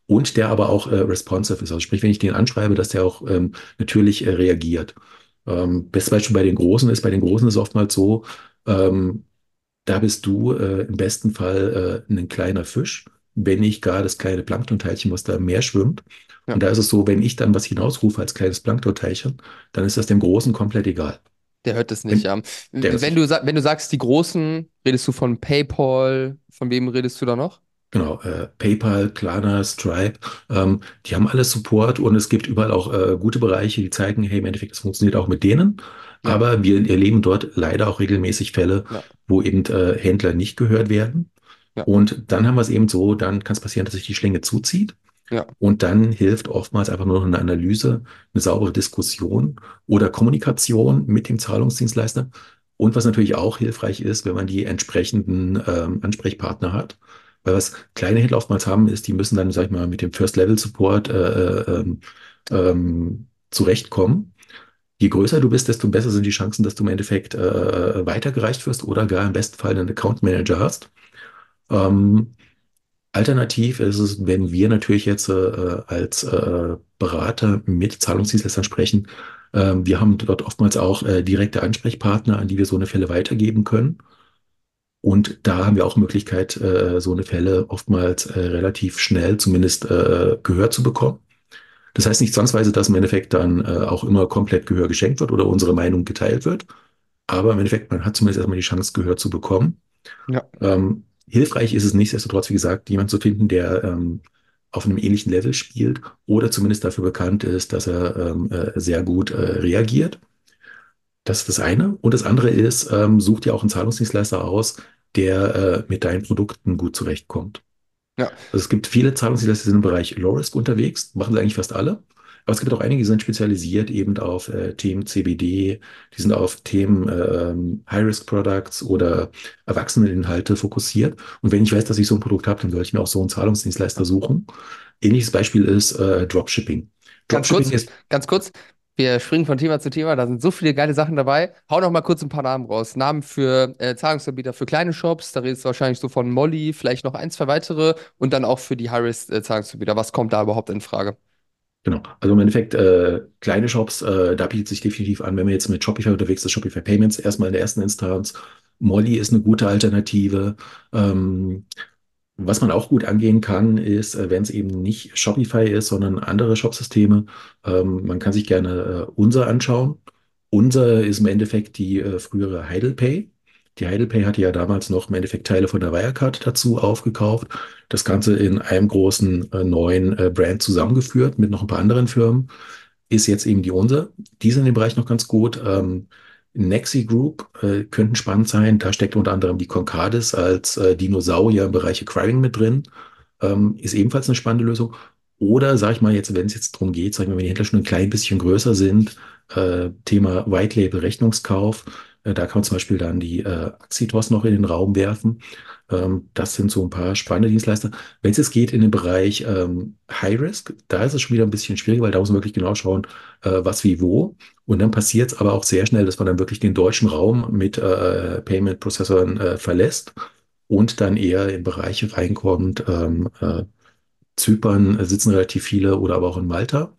und der aber auch äh, responsive ist. Also sprich, wenn ich den anschreibe, dass der auch ähm, natürlich äh, reagiert. Ähm, bestes Beispiel bei den Großen ist, bei den Großen ist es oftmals so, ähm, da bist du äh, im besten Fall äh, ein kleiner Fisch, wenn nicht gar das kleine Planktonteilchen, was da im Meer schwimmt. Ja, Und da ist es so, wenn ich dann was hinausrufe als kleines Planktonteilchen, dann ist das dem Großen komplett egal. der hört es nicht, Wenn, ja. der ist Wenn nicht. du, sa- wenn du sagst, die Großen, redest du von PayPal, von wem redest du da noch? Genau, äh, PayPal, Klarna, Stripe, ähm, die haben alles Support und es gibt überall auch äh, gute Bereiche, die zeigen, hey, im Endeffekt, das funktioniert auch mit denen. Ja, Aber wir erleben dort leider auch regelmäßig Fälle, ja, wo eben äh, Händler nicht gehört werden. ja, Und dann haben wir es eben so, dann kann es passieren, dass sich die Schlinge zuzieht. ja, Und dann hilft oftmals einfach nur noch eine Analyse, eine saubere Diskussion oder Kommunikation mit dem Zahlungsdienstleister. Und was natürlich auch hilfreich ist, wenn man die entsprechenden ähm, Ansprechpartner hat. Weil was kleine Händler oftmals haben, ist, die müssen dann, sag ich mal, mit dem First-Level-Support äh, äh, ähm, ähm, zurechtkommen. Je größer du bist, desto besser sind die Chancen, dass du im Endeffekt äh, weitergereicht wirst oder gar im besten Fall einen Account Manager hast. Ähm, Alternativ ist es, wenn wir natürlich jetzt äh, als äh, Berater mit Zahlungsdienstleistern sprechen, äh, wir haben dort oftmals auch äh, direkte Ansprechpartner, an die wir so eine Fälle weitergeben können. Und da haben wir auch Möglichkeit, äh, so eine Fälle oftmals äh, relativ schnell zumindest äh, Gehör zu bekommen. Das heißt nicht zwangsweise, dass im Endeffekt dann äh, auch immer komplett Gehör geschenkt wird oder unsere Meinung geteilt wird. Aber im Endeffekt, man hat zumindest erstmal die Chance, Gehör zu bekommen. ja, Ähm, hilfreich ist es nichtsdestotrotz, wie gesagt, jemanden zu finden, der ähm, auf einem ähnlichen Level spielt oder zumindest dafür bekannt ist, dass er ähm, äh, sehr gut äh, reagiert. Das ist das eine. Und das andere ist, ähm, such dir auch einen Zahlungsdienstleister aus, der äh, mit deinen Produkten gut zurechtkommt. ja. Also es gibt viele Zahlungsdienstleister, die sind im Bereich Low-Risk unterwegs, machen sie eigentlich fast alle. Aber es gibt auch einige, die sind spezialisiert eben auf äh, Themen C B D, die sind auf Themen ähm, High-Risk-Products oder Erwachseneninhalte fokussiert. Und wenn ich weiß, dass ich so ein Produkt habe, dann sollte ich mir auch so einen Zahlungsdienstleister suchen. Ähnliches Beispiel ist äh, Dropshipping. Ganz Dropshipping kurz, ist, ganz kurz. Wir springen von Thema zu Thema. Da sind so viele geile Sachen dabei. Hau noch mal kurz ein paar Namen raus. Namen für äh, Zahlungsanbieter für kleine Shops. Da redest du wahrscheinlich so von Molly, vielleicht noch ein, zwei weitere. Und dann auch für die High-Risk-Zahlungsanbieter. Was kommt da überhaupt in Frage? genau, also im Endeffekt äh, kleine Shops, äh, da bietet sich definitiv an, wenn man jetzt mit Shopify unterwegs ist, Shopify Payments erstmal in der ersten Instanz. Molly ist eine gute Alternative. Ähm, Was man auch gut angehen kann, ist, äh, wenn es eben nicht Shopify ist, sondern andere Shopsysteme. Ähm, man kann sich gerne äh, Unser anschauen. Unser ist im Endeffekt die äh, frühere HeidelPay. Die HeidelPay hatte ja damals noch im Endeffekt Teile von der Wirecard dazu aufgekauft. Das Ganze in einem großen äh, neuen äh, Brand zusammengeführt mit noch ein paar anderen Firmen. Ist jetzt eben die Unser. Die sind in dem Bereich noch ganz gut. Ähm, Nexi Group äh, könnten spannend sein. Da steckt unter anderem die Concardis als äh, Dinosaurier im Bereich Acquiring mit drin. Ähm, ist ebenfalls eine spannende Lösung. Oder sage ich mal jetzt, wenn es jetzt darum geht, sag ich mal, wenn die Händler schon ein klein bisschen größer sind, äh, Thema White Label Rechnungskauf, äh, da kann man zum Beispiel dann die äh, Axitos noch in den Raum werfen. Ähm, das sind so ein paar spannende Dienstleister. Wenn es jetzt geht in den Bereich ähm, High Risk, da ist es schon wieder ein bisschen schwieriger, weil da muss man wirklich genau schauen, äh, was wie wo. Und dann passiert es aber auch sehr schnell, dass man dann wirklich den deutschen Raum mit äh, Payment-Prozessoren äh, verlässt und dann eher in Bereiche reinkommt. Ähm, äh, Zypern äh, sitzen relativ viele oder aber auch in Malta.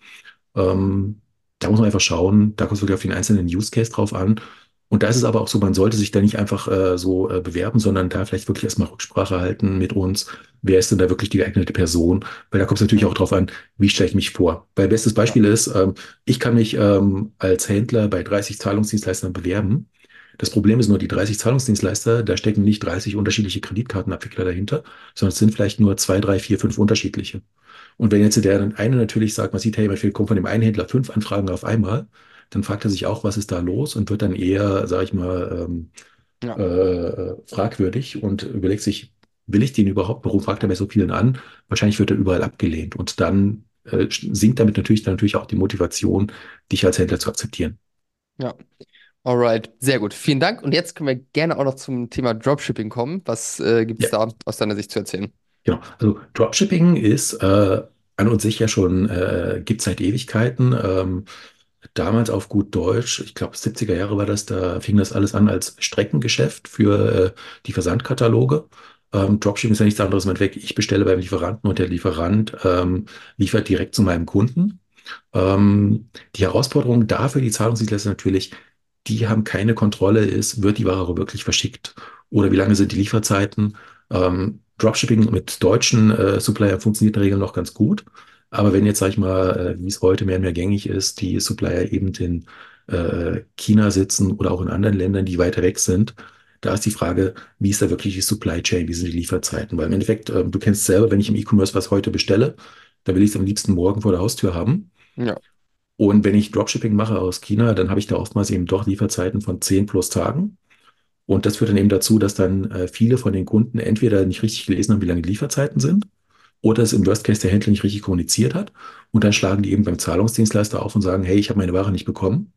Ähm, da muss man einfach schauen, da kommt es wirklich auf den einzelnen Use Case drauf an. Und da ist es aber auch so, man sollte sich da nicht einfach äh, so äh, bewerben, sondern da vielleicht wirklich erstmal Rücksprache halten mit uns. Wer ist denn da wirklich die geeignete Person? Weil da kommt es natürlich Ja, auch drauf an, wie stelle ich mich vor. Weil bestes ja, Beispiel ist, ähm, ich kann mich ähm, als Händler bei dreißig Zahlungsdienstleistern bewerben. Das Problem ist nur, die dreißig Zahlungsdienstleister, da stecken nicht dreißig unterschiedliche Kreditkartenabwickler dahinter, sondern es sind vielleicht nur zwei, drei, vier, fünf unterschiedliche. Und wenn jetzt der eine natürlich sagt, man sieht, hey, man kommt von dem einen Händler fünf Anfragen auf einmal, dann fragt er sich auch, was ist da los und wird dann eher, sage ich mal, ähm, ja, äh, fragwürdig und überlegt sich, will ich den überhaupt? Warum fragt er bei so vielen an? Wahrscheinlich wird er überall abgelehnt und dann äh, sinkt damit natürlich dann natürlich auch die Motivation, dich als Händler zu akzeptieren. ja. Alright, sehr gut. Vielen Dank. Und jetzt können wir gerne auch noch zum Thema Dropshipping kommen. Was äh, gibt Ja, es da aus deiner Sicht zu erzählen? genau. Also Dropshipping ist äh, an und sich ja schon, äh, gibt seit Ewigkeiten. Ähm, damals auf gut Deutsch, ich glaube siebziger Jahre war das, da fing das alles an als Streckengeschäft für äh, die Versandkataloge. Ähm, Dropshipping ist ja nichts anderes im Endeffekt. Ich bestelle beim Lieferanten und der Lieferant ähm, liefert direkt zu meinem Kunden. Ähm, die Herausforderung dafür, die Zahlungsdienstleister natürlich, die haben keine Kontrolle, ist, wird die Ware wirklich verschickt oder wie lange sind die Lieferzeiten? Ähm, Dropshipping mit deutschen äh, Suppliern funktioniert in der Regel noch ganz gut. Aber wenn jetzt, sag ich mal, äh, wie es heute mehr und mehr gängig ist, die Supplier eben in äh, China sitzen oder auch in anderen Ländern, die weiter weg sind, da ist die Frage, wie ist da wirklich die Supply Chain, wie sind die Lieferzeiten? Weil im Endeffekt, ähm, du kennst selber, wenn ich im E-Commerce was heute bestelle, da will ich es am liebsten morgen vor der Haustür haben. Ja, Und wenn ich Dropshipping mache aus China, dann habe ich da oftmals eben doch Lieferzeiten von zehn plus Tagen. Und das führt dann eben dazu, dass dann äh, viele von den Kunden entweder nicht richtig gelesen haben, wie lange die Lieferzeiten sind, oder es im Worst Case der Händler nicht richtig kommuniziert hat. Und dann schlagen die eben beim Zahlungsdienstleister auf und sagen, hey, ich habe meine Ware nicht bekommen.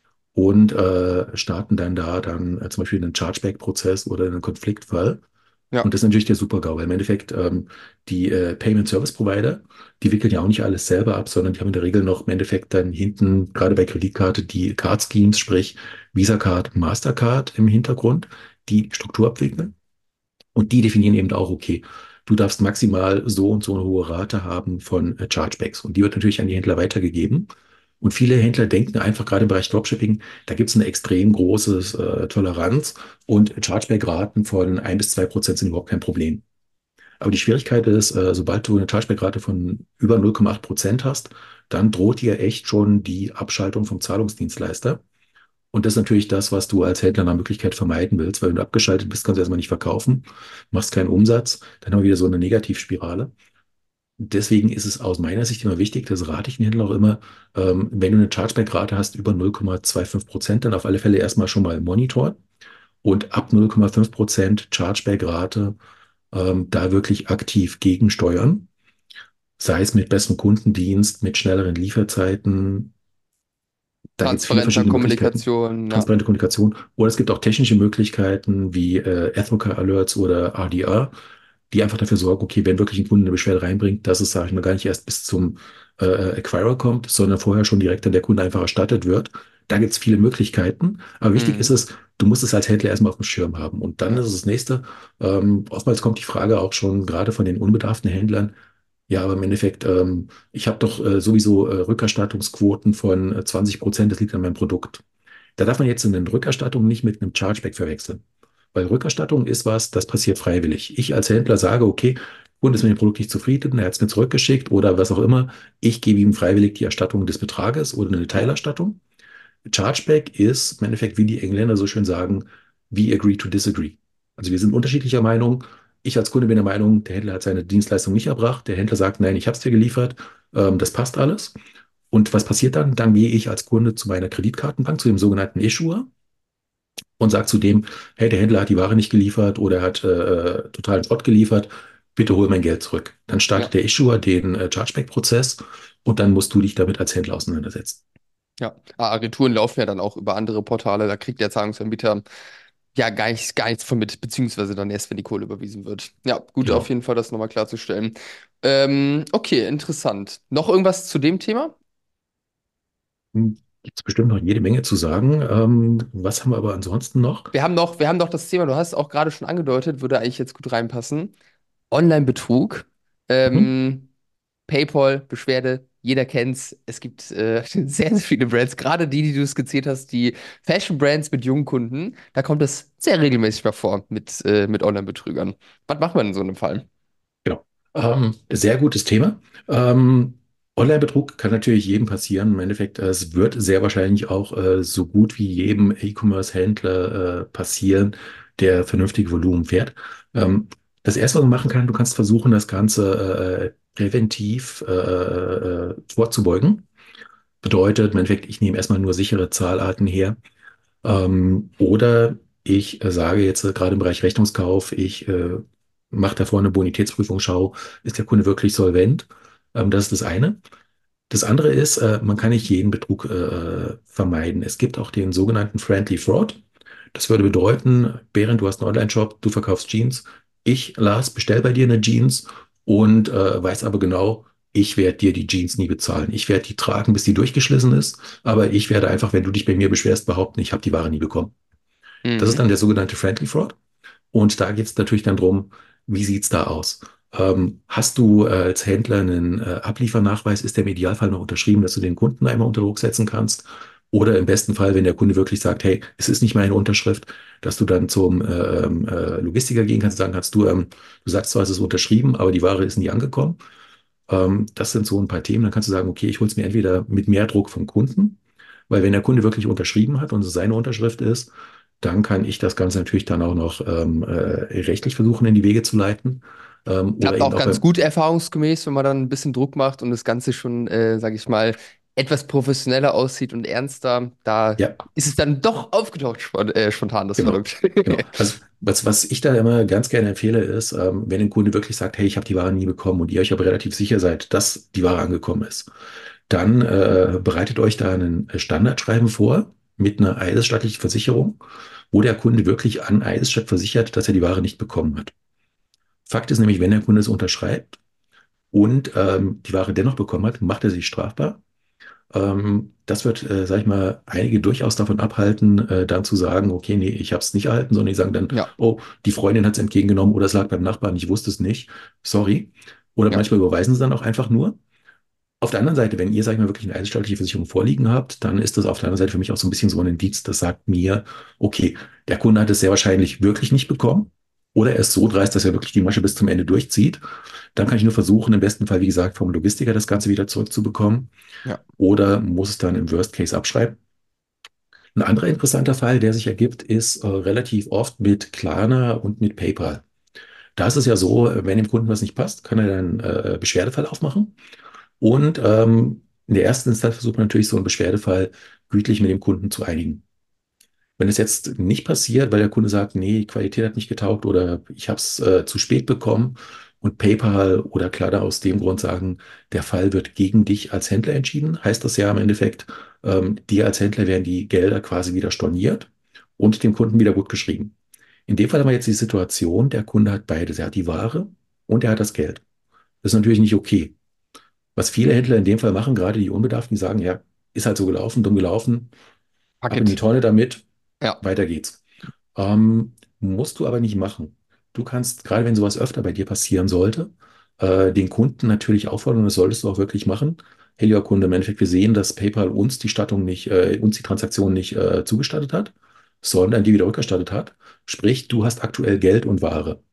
Und äh, starten dann da dann äh, zum Beispiel einen Chargeback-Prozess oder einen Konfliktfall. ja. Und das ist natürlich der Super-GAU, weil im Endeffekt ähm, die äh, Payment Service Provider, die wickeln ja auch nicht alles selber ab, sondern die haben in der Regel noch im Endeffekt dann hinten, gerade bei Kreditkarte, die Card Schemes, sprich Visa Card, Mastercard im Hintergrund, die die Struktur abwickeln. Und die definieren eben auch, okay, du darfst maximal so und so eine hohe Rate haben von äh, Chargebacks. Und die wird natürlich an die Händler weitergegeben. Und viele Händler denken einfach gerade im Bereich Dropshipping, da gibt es eine extrem große äh, Toleranz und Chargeback-Raten von ein bis zwei Prozent sind überhaupt kein Problem. Aber die Schwierigkeit ist, äh, sobald du eine Chargeback-Rate von über null Komma acht Prozent hast, dann droht dir echt schon die Abschaltung vom Zahlungsdienstleister. Und das ist natürlich das, was du als Händler nach Möglichkeit vermeiden willst, weil wenn du abgeschaltet bist, kannst du erstmal nicht verkaufen, machst keinen Umsatz, dann haben wir wieder so eine Negativspirale. Deswegen ist es aus meiner Sicht immer wichtig, das rate ich den Händlern auch immer, ähm, wenn du eine Chargeback-Rate hast über null Komma fünfundzwanzig Prozent, dann auf alle Fälle erstmal schon mal monitoren und ab null Komma fünf Prozent Chargeback-Rate ähm, da wirklich aktiv gegensteuern, sei es mit besserem Kundendienst, mit schnelleren Lieferzeiten. Da gibt es viele Transparenter verschiedene Möglichkeiten. Kommunikation, ja. Transparente Kommunikation. Oder es gibt auch technische Möglichkeiten wie äh, Ethoca Alerts oder R D R, die einfach dafür sorgen, okay, wenn wirklich ein Kunde eine Beschwerde reinbringt, dass es, sage ich mal, gar nicht erst bis zum äh, Acquirer kommt, sondern vorher schon direkt an der Kunde einfach erstattet wird. Da gibt es viele Möglichkeiten. Aber wichtig ist Mhm. es, du musst es als Händler erstmal auf dem Schirm haben. Und dann Ja. ist es das nächste. Ähm, oftmals kommt die Frage auch schon gerade von den unbedarften Händlern, ja, aber im Endeffekt, ähm, ich habe doch äh, sowieso äh, Rückerstattungsquoten von äh, zwanzig Prozent, das liegt an meinem Produkt. Da darf man jetzt eine Rückerstattung nicht mit einem Chargeback verwechseln. Weil Rückerstattung ist was, das passiert freiwillig. Ich als Händler sage, okay, Kunde ist mit dem Produkt nicht zufrieden, er hat es mir zurückgeschickt oder was auch immer. Ich gebe ihm freiwillig die Erstattung des Betrages oder eine Ja. Teilerstattung. Chargeback ist im Endeffekt, wie die Engländer so schön sagen, we agree to disagree. Also wir sind unterschiedlicher Meinung. Ich als Kunde bin der Meinung, der Händler hat seine Dienstleistung nicht erbracht. Der Händler sagt, nein, ich habe es dir geliefert. Ähm, das passt alles. Und was passiert dann? Dann gehe ich als Kunde zu meiner Kreditkartenbank, zu dem sogenannten Issuer und sage zu dem, hey, der Händler hat die Ware nicht geliefert oder er hat äh, totalen Schrott geliefert. Bitte hol mein Geld zurück. Dann Ja. startet der Issuer den äh, Chargeback-Prozess und dann musst du dich damit als Händler auseinandersetzen. Ja, Ah, Agenturen laufen ja dann auch über andere Portale, da kriegt der Zahlungsanbieter ja gar nichts, gar nichts von mit, beziehungsweise dann erst, wenn die Kohle überwiesen wird. Ja, gut, auf Genau. jeden Fall das nochmal klarzustellen. Ähm, okay, interessant. Noch irgendwas zu dem Thema? Gibt es bestimmt noch jede Menge zu sagen. Ähm, was haben wir aber ansonsten noch? Wir haben noch, wir haben noch das Thema, du hast es auch gerade schon angedeutet, würde eigentlich jetzt gut reinpassen. Online-Betrug. Mhm. Ähm, PayPal, Beschwerde, jeder kennt's. Es gibt äh, sehr, sehr viele Brands, gerade die, die du skizziert hast, die Fashion-Brands mit jungen Kunden. Da kommt es sehr regelmäßig mal vor mit, äh, mit Online-Betrügern. Was macht man in so einem Fall? Genau. Ähm, sehr gutes Thema. Ähm, Online-Betrug kann natürlich jedem passieren. Im Endeffekt, äh, es wird sehr wahrscheinlich auch äh, so gut wie jedem E-Commerce-Händler äh, passieren, der vernünftige Volumen fährt. Ähm, das Erste, was man machen kann, du kannst versuchen, das Ganze äh, präventiv äh, äh, vorzubeugen. Bedeutet, im Endeffekt, ich nehme erstmal nur sichere Zahlarten her. Ähm, oder ich äh, sage jetzt äh, gerade im Bereich Rechnungskauf, ich äh, mache davor eine Bonitätsprüfung, schau, ist der Kunde wirklich solvent? Ähm, das ist das eine. Das andere ist, äh, man kann nicht jeden Betrug äh, vermeiden. Es gibt auch den sogenannten Friendly Fraud. Das würde bedeuten, Behrend, du hast einen Online-Shop, du verkaufst Jeans. Ich, Lars, bestell bei dir eine Jeans und äh, weiß aber genau, ich werde dir die Jeans nie bezahlen. Ich werde die tragen, bis die durchgeschlissen ist, aber ich werde einfach, wenn du dich bei mir beschwerst, behaupten, ich habe die Ware nie bekommen. Das ist Mhm. dann der sogenannte Friendly Fraud. Und da geht es natürlich dann drum, wie sieht's da aus? Ähm, hast du äh, als Händler einen äh, Abliefernachweis? Ist der im Idealfall noch unterschrieben, dass du den Kunden einmal unter Druck setzen kannst? Oder im besten Fall, wenn der Kunde wirklich sagt, hey, es ist nicht meine Unterschrift, dass du dann zum ähm, äh, Logistiker gehen kannst und sagen kannst, du, ähm, du sagst zwar, es ist unterschrieben, aber die Ware ist nie angekommen. Ähm, das sind so ein paar Themen. Dann kannst du sagen, okay, ich hole es mir entweder mit mehr Druck vom Kunden, weil wenn der Kunde wirklich unterschrieben hat und es seine Unterschrift ist, dann kann ich das Ganze natürlich dann auch noch ähm, äh, rechtlich versuchen, in die Wege zu leiten. Ähm, oder Klappt eben auch auch ganz beim, gut erfahrungsgemäß, wenn man dann ein bisschen Druck macht und das Ganze schon, äh, sage ich mal, etwas professioneller aussieht und ernster. Da ja, ist es dann doch aufgetaucht, spon äh, spontan, das genau. Produkt. Genau. Also was, was ich da immer ganz gerne empfehle, ist, ähm, wenn ein Kunde wirklich sagt, hey, ich habe die Ware nie bekommen und ihr euch aber relativ sicher seid, dass die Ware angekommen ist, dann äh, bereitet euch da ein Standardschreiben vor mit einer eidesstattlichen Versicherung, wo der Kunde wirklich an Eidesstatt versichert, dass er die Ware nicht bekommen hat. Fakt ist nämlich, wenn der Kunde es unterschreibt und ähm, die Ware dennoch bekommen hat, macht er sich strafbar. Ähm, das wird, äh, sag ich mal, einige durchaus davon abhalten, äh, dann zu sagen, okay, nee, ich habe es nicht erhalten, sondern die sagen dann, Ja, oh, die Freundin hat es entgegengenommen oder es lag beim Nachbarn, ich wusste es nicht, sorry. Oder ja, manchmal überweisen sie dann auch einfach nur. Auf der anderen Seite, wenn ihr, sag ich mal, wirklich eine einzelstaatliche Versicherung vorliegen habt, dann ist das auf der anderen Seite für mich auch so ein bisschen so ein Indiz, das sagt mir, okay, der Kunde hat es sehr wahrscheinlich wirklich nicht bekommen oder er ist so dreist, dass er wirklich die Masche bis zum Ende durchzieht. Dann kann ich nur versuchen, im besten Fall, wie gesagt, vom Logistiker das Ganze wieder zurückzubekommen ja. oder muss es dann im Worst Case abschreiben. Ein anderer interessanter Fall, der sich ergibt, ist äh, relativ oft mit Klarna und mit PayPal. Da ist es ja so, äh, wenn dem Kunden was nicht passt, kann er dann äh, Beschwerdefall aufmachen. Und ähm, in der ersten Instanz versucht man natürlich so einen Beschwerdefall gütlich mit dem Kunden zu einigen. Wenn es jetzt nicht passiert, weil der Kunde sagt, nee, die Qualität hat nicht getaugt oder ich habe es äh, zu spät bekommen und PayPal oder Klarna aus dem Grund sagen, der Fall wird gegen dich als Händler entschieden, heißt das ja im Endeffekt, ähm, dir als Händler werden die Gelder quasi wieder storniert und dem Kunden wieder gut geschrieben. In dem Fall haben wir jetzt die Situation, der Kunde hat beides. Er hat die Ware und er hat das Geld. Das ist natürlich nicht okay. Was viele Händler in dem Fall machen, gerade die Unbedarften, die sagen, ja, ist halt so gelaufen, dumm gelaufen, ab in die Packet. Tonne damit, Ja, weiter geht's. Ähm, musst du aber nicht machen. Du kannst, gerade wenn sowas öfter bei dir passieren sollte, äh, den Kunden natürlich auffordern, und das solltest du auch wirklich machen. Hey, lieber Kunde, im Endeffekt, wir sehen, dass PayPal uns die Stattung nicht, äh, uns die Transaktion nicht äh, zugestattet hat, sondern die wieder rückerstattet hat. Sprich, du hast aktuell Geld und Ware.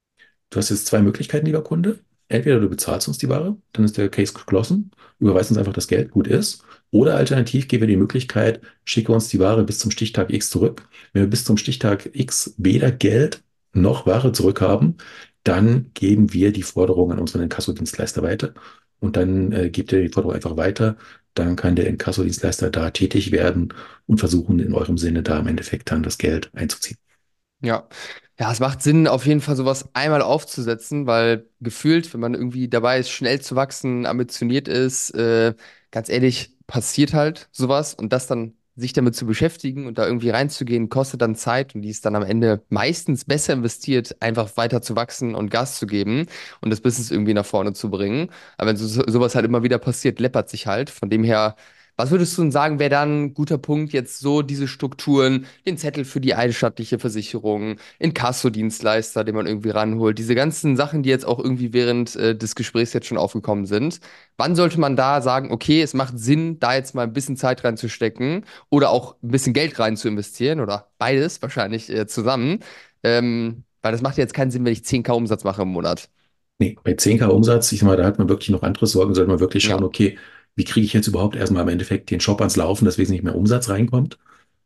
Du hast jetzt zwei Möglichkeiten, lieber Kunde. Entweder du bezahlst uns die Ware, dann ist der Case geschlossen, überweist uns einfach das Geld, gut ist. Oder alternativ geben wir die Möglichkeit, schicke uns die Ware bis zum Stichtag X zurück. Wenn wir bis zum Stichtag X weder Geld noch Ware zurückhaben, dann geben wir die Forderung an unseren Inkassodienstleister weiter. Und dann äh, gibt er die Forderung einfach weiter. Dann kann der Inkassodienstleister da tätig werden und versuchen, in eurem Sinne da im Endeffekt dann das Geld einzuziehen. ja. Ja, es macht Sinn, auf jeden Fall sowas einmal aufzusetzen, weil gefühlt, wenn man irgendwie dabei ist, schnell zu wachsen, ambitioniert ist, äh, ganz ehrlich, passiert halt sowas und das dann sich damit zu beschäftigen und da irgendwie reinzugehen, kostet dann Zeit und die ist dann am Ende meistens besser investiert, einfach weiter zu wachsen und Gas zu geben und das Business irgendwie nach vorne zu bringen. Aber wenn so, so- sowas halt immer wieder passiert, läppert sich halt. Von dem her, was würdest du denn sagen, wäre dann ein guter Punkt, jetzt so diese Strukturen, den Zettel für die eidesstattliche Versicherung, Inkassodienstleister, den man irgendwie ranholt, diese ganzen Sachen, die jetzt auch irgendwie während äh, des Gesprächs jetzt schon aufgekommen sind. Wann sollte man da sagen, okay, es macht Sinn, da jetzt mal ein bisschen Zeit reinzustecken oder auch ein bisschen Geld rein zu investieren oder beides wahrscheinlich äh, zusammen? Ähm, weil das macht ja jetzt keinen Sinn, wenn ich zehn k Umsatz mache im Monat. Nee, bei zehn K Umsatz, ich sag mal, da hat man wirklich noch andere Sorgen, sollte man wirklich schauen, Ja, okay, wie kriege ich jetzt überhaupt erstmal im Endeffekt den Shop ans Laufen, dass wesentlich mehr Umsatz reinkommt.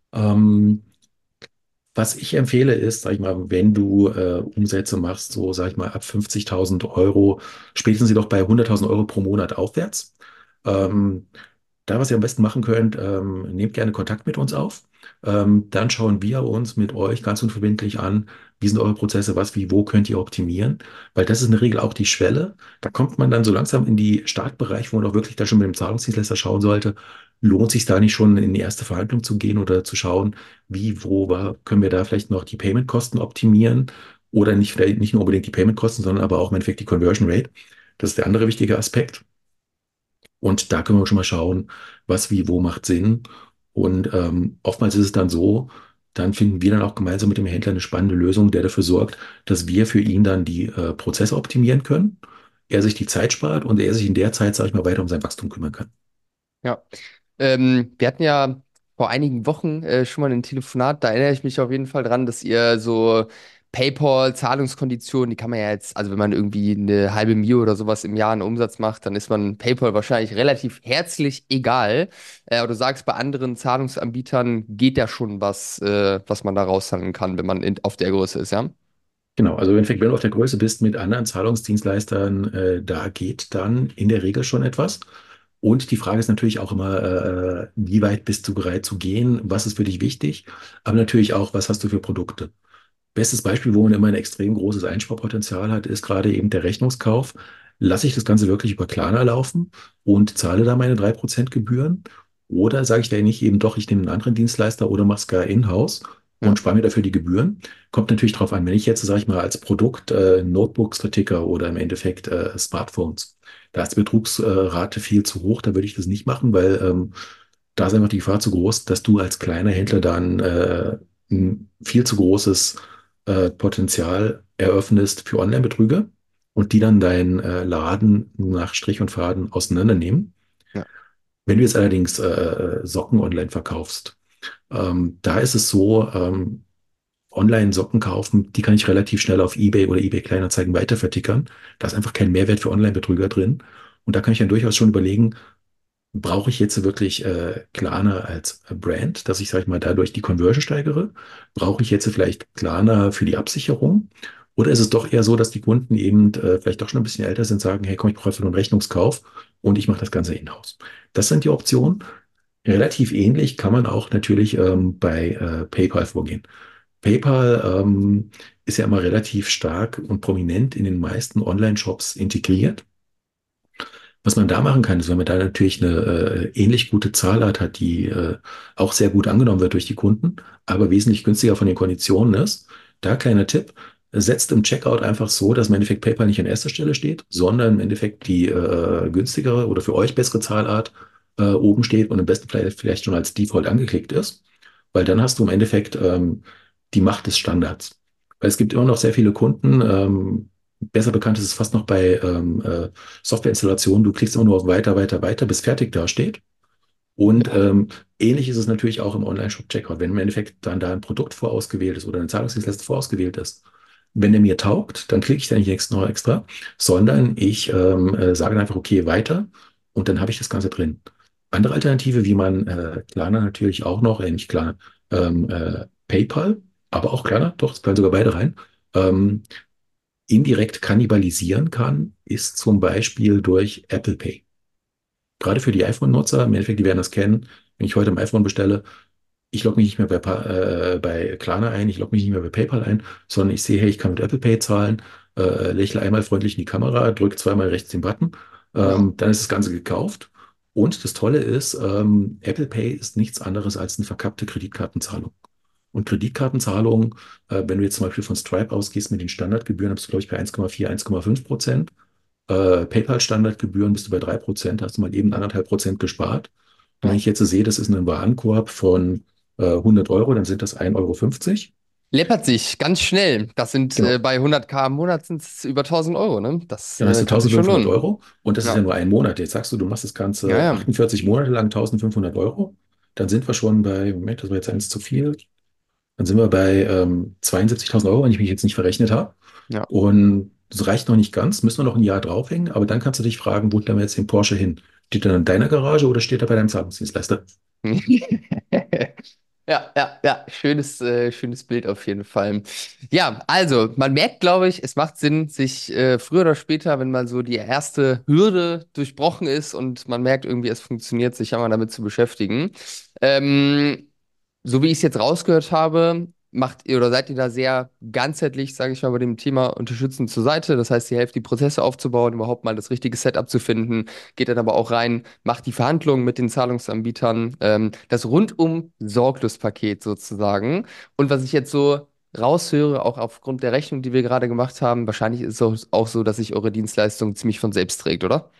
Ähm, was ich empfehle ist, sag ich mal, wenn du äh, Umsätze machst, so sag ich mal ab fünfzigtausend Euro, spätestens jedoch bei hunderttausend Euro pro Monat aufwärts. Ähm, Da, was ihr am besten machen könnt, ähm, nehmt gerne Kontakt mit uns auf. Ähm, dann schauen wir uns mit euch ganz unverbindlich an, wie sind eure Prozesse, was, wie, wo könnt ihr optimieren, weil das ist in der Regel auch die Schwelle. Da kommt man dann so langsam in die Startbereich, wo man auch wirklich da schon mit dem Zahlungsdienstleister schauen sollte, lohnt sich da nicht schon in die erste Verhandlung zu gehen oder zu schauen, wie, wo, war, können wir da vielleicht noch die Paymentkosten optimieren oder nicht, vielleicht nicht nur unbedingt die Paymentkosten, sondern aber auch im Endeffekt die Conversion Rate. Das ist der andere wichtige Aspekt. Und da können wir schon mal schauen, was, wie, wo macht Sinn. Und ähm, oftmals ist es dann so, dann finden wir dann auch gemeinsam mit dem Händler eine spannende Lösung, der dafür sorgt, dass wir für ihn dann die äh, Prozesse optimieren können, er sich die Zeit spart und er sich in der Zeit, sage ich mal, weiter um sein Wachstum kümmern kann. Ja. Ähm, wir hatten ja vor einigen Wochen äh, schon mal ein Telefonat, da erinnere ich mich auf jeden Fall dran, dass ihr so PayPal-Zahlungskonditionen, die kann man ja jetzt, also wenn man irgendwie eine halbe Mio oder sowas im Jahr einen Umsatz macht, dann ist man PayPal wahrscheinlich relativ herzlich egal. Äh, aber du sagst, bei anderen Zahlungsanbietern geht ja schon was, äh, was man da raushandeln kann, wenn man in, auf der Größe ist, ja? Genau, also wenn, wenn du auf der Größe bist mit anderen Zahlungsdienstleistern, äh, da geht dann in der Regel schon etwas. Und die Frage ist natürlich auch immer, äh, wie weit bist du bereit zu gehen? Was ist für dich wichtig? Aber natürlich auch, was hast du für Produkte? Bestes Beispiel, wo man immer ein extrem großes Einsparpotenzial hat, ist gerade eben der Rechnungskauf. Lasse ich das Ganze wirklich über Klarna laufen und zahle da meine drei Prozent Gebühren? Oder sage ich da nicht eben doch, ich nehme einen anderen Dienstleister oder mache es gar in-house und Ja, spare mir dafür die Gebühren? Kommt natürlich drauf an, wenn ich jetzt, sage ich mal, als Produkt äh, Notebooks verticke oder im Endeffekt äh, Smartphones, da ist die Betrugsrate viel zu hoch, da würde ich das nicht machen, weil ähm, da ist einfach die Gefahr zu groß, dass du als kleiner Händler dann äh, ein viel zu großes äh, Potenzial eröffnest für Online-Betrüger und die dann deinen äh, Laden nach Strich und Faden auseinandernehmen. ja, Wenn du jetzt allerdings äh, äh, Socken online verkaufst, ähm, da ist es so, ähm, Online-Socken kaufen, die kann ich relativ schnell auf eBay oder eBay Kleinanzeigen weiter vertickern. Da ist einfach kein Mehrwert für Online-Betrüger drin. Und da kann ich dann durchaus schon überlegen, brauche ich jetzt wirklich äh, Klarna als äh, Brand, dass ich, sag ich mal, dadurch die Conversion steigere? Brauche ich jetzt vielleicht Klarna für die Absicherung? Oder ist es doch eher so, dass die Kunden eben äh, vielleicht doch schon ein bisschen älter sind, sagen, hey, komm, ich brauche einfach nur einen Rechnungskauf und ich mache das Ganze in-house. Das sind die Optionen. Relativ ähnlich kann man auch natürlich ähm, bei äh, PayPal vorgehen. PayPal ähm, ist ja immer relativ stark und prominent in den meisten Online-Shops integriert. Was man da machen kann, ist, wenn man da natürlich eine äh, ähnlich gute Zahlart hat, die äh, auch sehr gut angenommen wird durch die Kunden, aber wesentlich günstiger von den Konditionen ist. Da kleiner Tipp, setzt im Checkout einfach so, dass im Endeffekt PayPal nicht an erster Stelle steht, sondern im Endeffekt die äh, günstigere oder für euch bessere Zahlart äh, oben steht und im besten Fall vielleicht schon als Default angeklickt ist, weil dann hast du im Endeffekt ähm, die Macht des Standards. Weil es gibt immer noch sehr viele Kunden, ähm, besser bekannt ist es fast noch bei ähm, äh, Softwareinstallation, du klickst immer nur auf weiter, weiter, weiter, bis fertig dasteht. Und ja. ähm, ähnlich ist es natürlich auch im Online-Shop-Checkout. Wenn im Endeffekt dann da ein Produkt vorausgewählt ist oder eine Zahlungsdienstleister vorausgewählt ist, wenn der mir taugt, dann klicke ich da nicht extra, noch extra, sondern ich ähm, äh, sage dann einfach, okay, weiter und dann habe ich das Ganze drin. Andere Alternative, wie man äh, Klarna natürlich auch noch, äh, nicht Klarna, ähm, äh, PayPal, aber auch Klarna, doch, es fallen sogar beide rein, ähm, indirekt kannibalisieren kann, ist zum Beispiel durch Apple Pay. Gerade für die iPhone-Nutzer, im Endeffekt, die werden das kennen. Wenn ich heute ein iPhone bestelle, ich logge mich nicht mehr bei, Pa- äh, bei Klarna ein, ich logge mich nicht mehr bei PayPal ein, sondern ich sehe, hey, ich kann mit Apple Pay zahlen, äh, lächle einmal freundlich in die Kamera, drücke zweimal rechts den Button, Ja. ähm, dann ist das Ganze gekauft. Und das Tolle ist, ähm, Apple Pay ist nichts anderes als eine verkappte Kreditkartenzahlung. Und Kreditkartenzahlungen, äh, wenn du jetzt zum Beispiel von Stripe ausgehst mit den Standardgebühren, bist du, glaube ich, bei eins Komma vier, eins Komma fünf Prozent. Äh, PayPal-Standardgebühren bist du bei drei Prozent, hast du mal eben anderthalb Prozent gespart. Und wenn Ja. ich jetzt sehe, das ist ein Warenkorb von äh, hundert Euro, dann sind das ein Euro fünfzig. Läppert sich ganz schnell. Das sind äh, Genau. bei hundert K im Monat sind es über tausend Euro, ne? Das Dann hast äh, du kann sich schon eintausendfünfhundert lohnen. Euro und das ist ja Ja, nur ein Monat. Jetzt sagst du, du machst das ja, Ganze ja, achtundvierzig Monate lang eintausendfünfhundert Euro. Dann sind wir schon bei, Moment, das war jetzt eins zu viel. Dann sind wir bei ähm, zweiundsiebzigtausend Euro, wenn ich mich jetzt nicht verrechnet habe. ja. Und das reicht noch nicht ganz, müssen wir noch ein Jahr draufhängen, aber dann kannst du dich fragen, wo stellen wir jetzt den Porsche hin? Steht er in deiner Garage oder steht er bei deinem Zahlungsdienstleister? Ja, ja, ja, schönes, äh, schönes Bild auf jeden Fall. Ja, also man merkt, glaube ich, es macht Sinn, sich äh, früher oder später, wenn mal so die erste Hürde durchbrochen ist und man merkt irgendwie, es funktioniert, sich einmal damit zu beschäftigen. Ähm, so wie ich es jetzt rausgehört habe, macht ihr oder seid ihr da sehr ganzheitlich, sage ich mal, bei dem Thema unterstützend zur Seite. Das heißt, ihr helft die Prozesse aufzubauen, überhaupt mal das richtige Setup zu finden, geht dann aber auch rein, macht die Verhandlungen mit den Zahlungsanbietern, ähm, das rundum Sorglos-Paket sozusagen. Und was ich jetzt so raushöre, auch aufgrund der Rechnung, die wir gerade gemacht haben, wahrscheinlich ist es auch auch so, dass sich eure Dienstleistung ziemlich von selbst trägt, oder?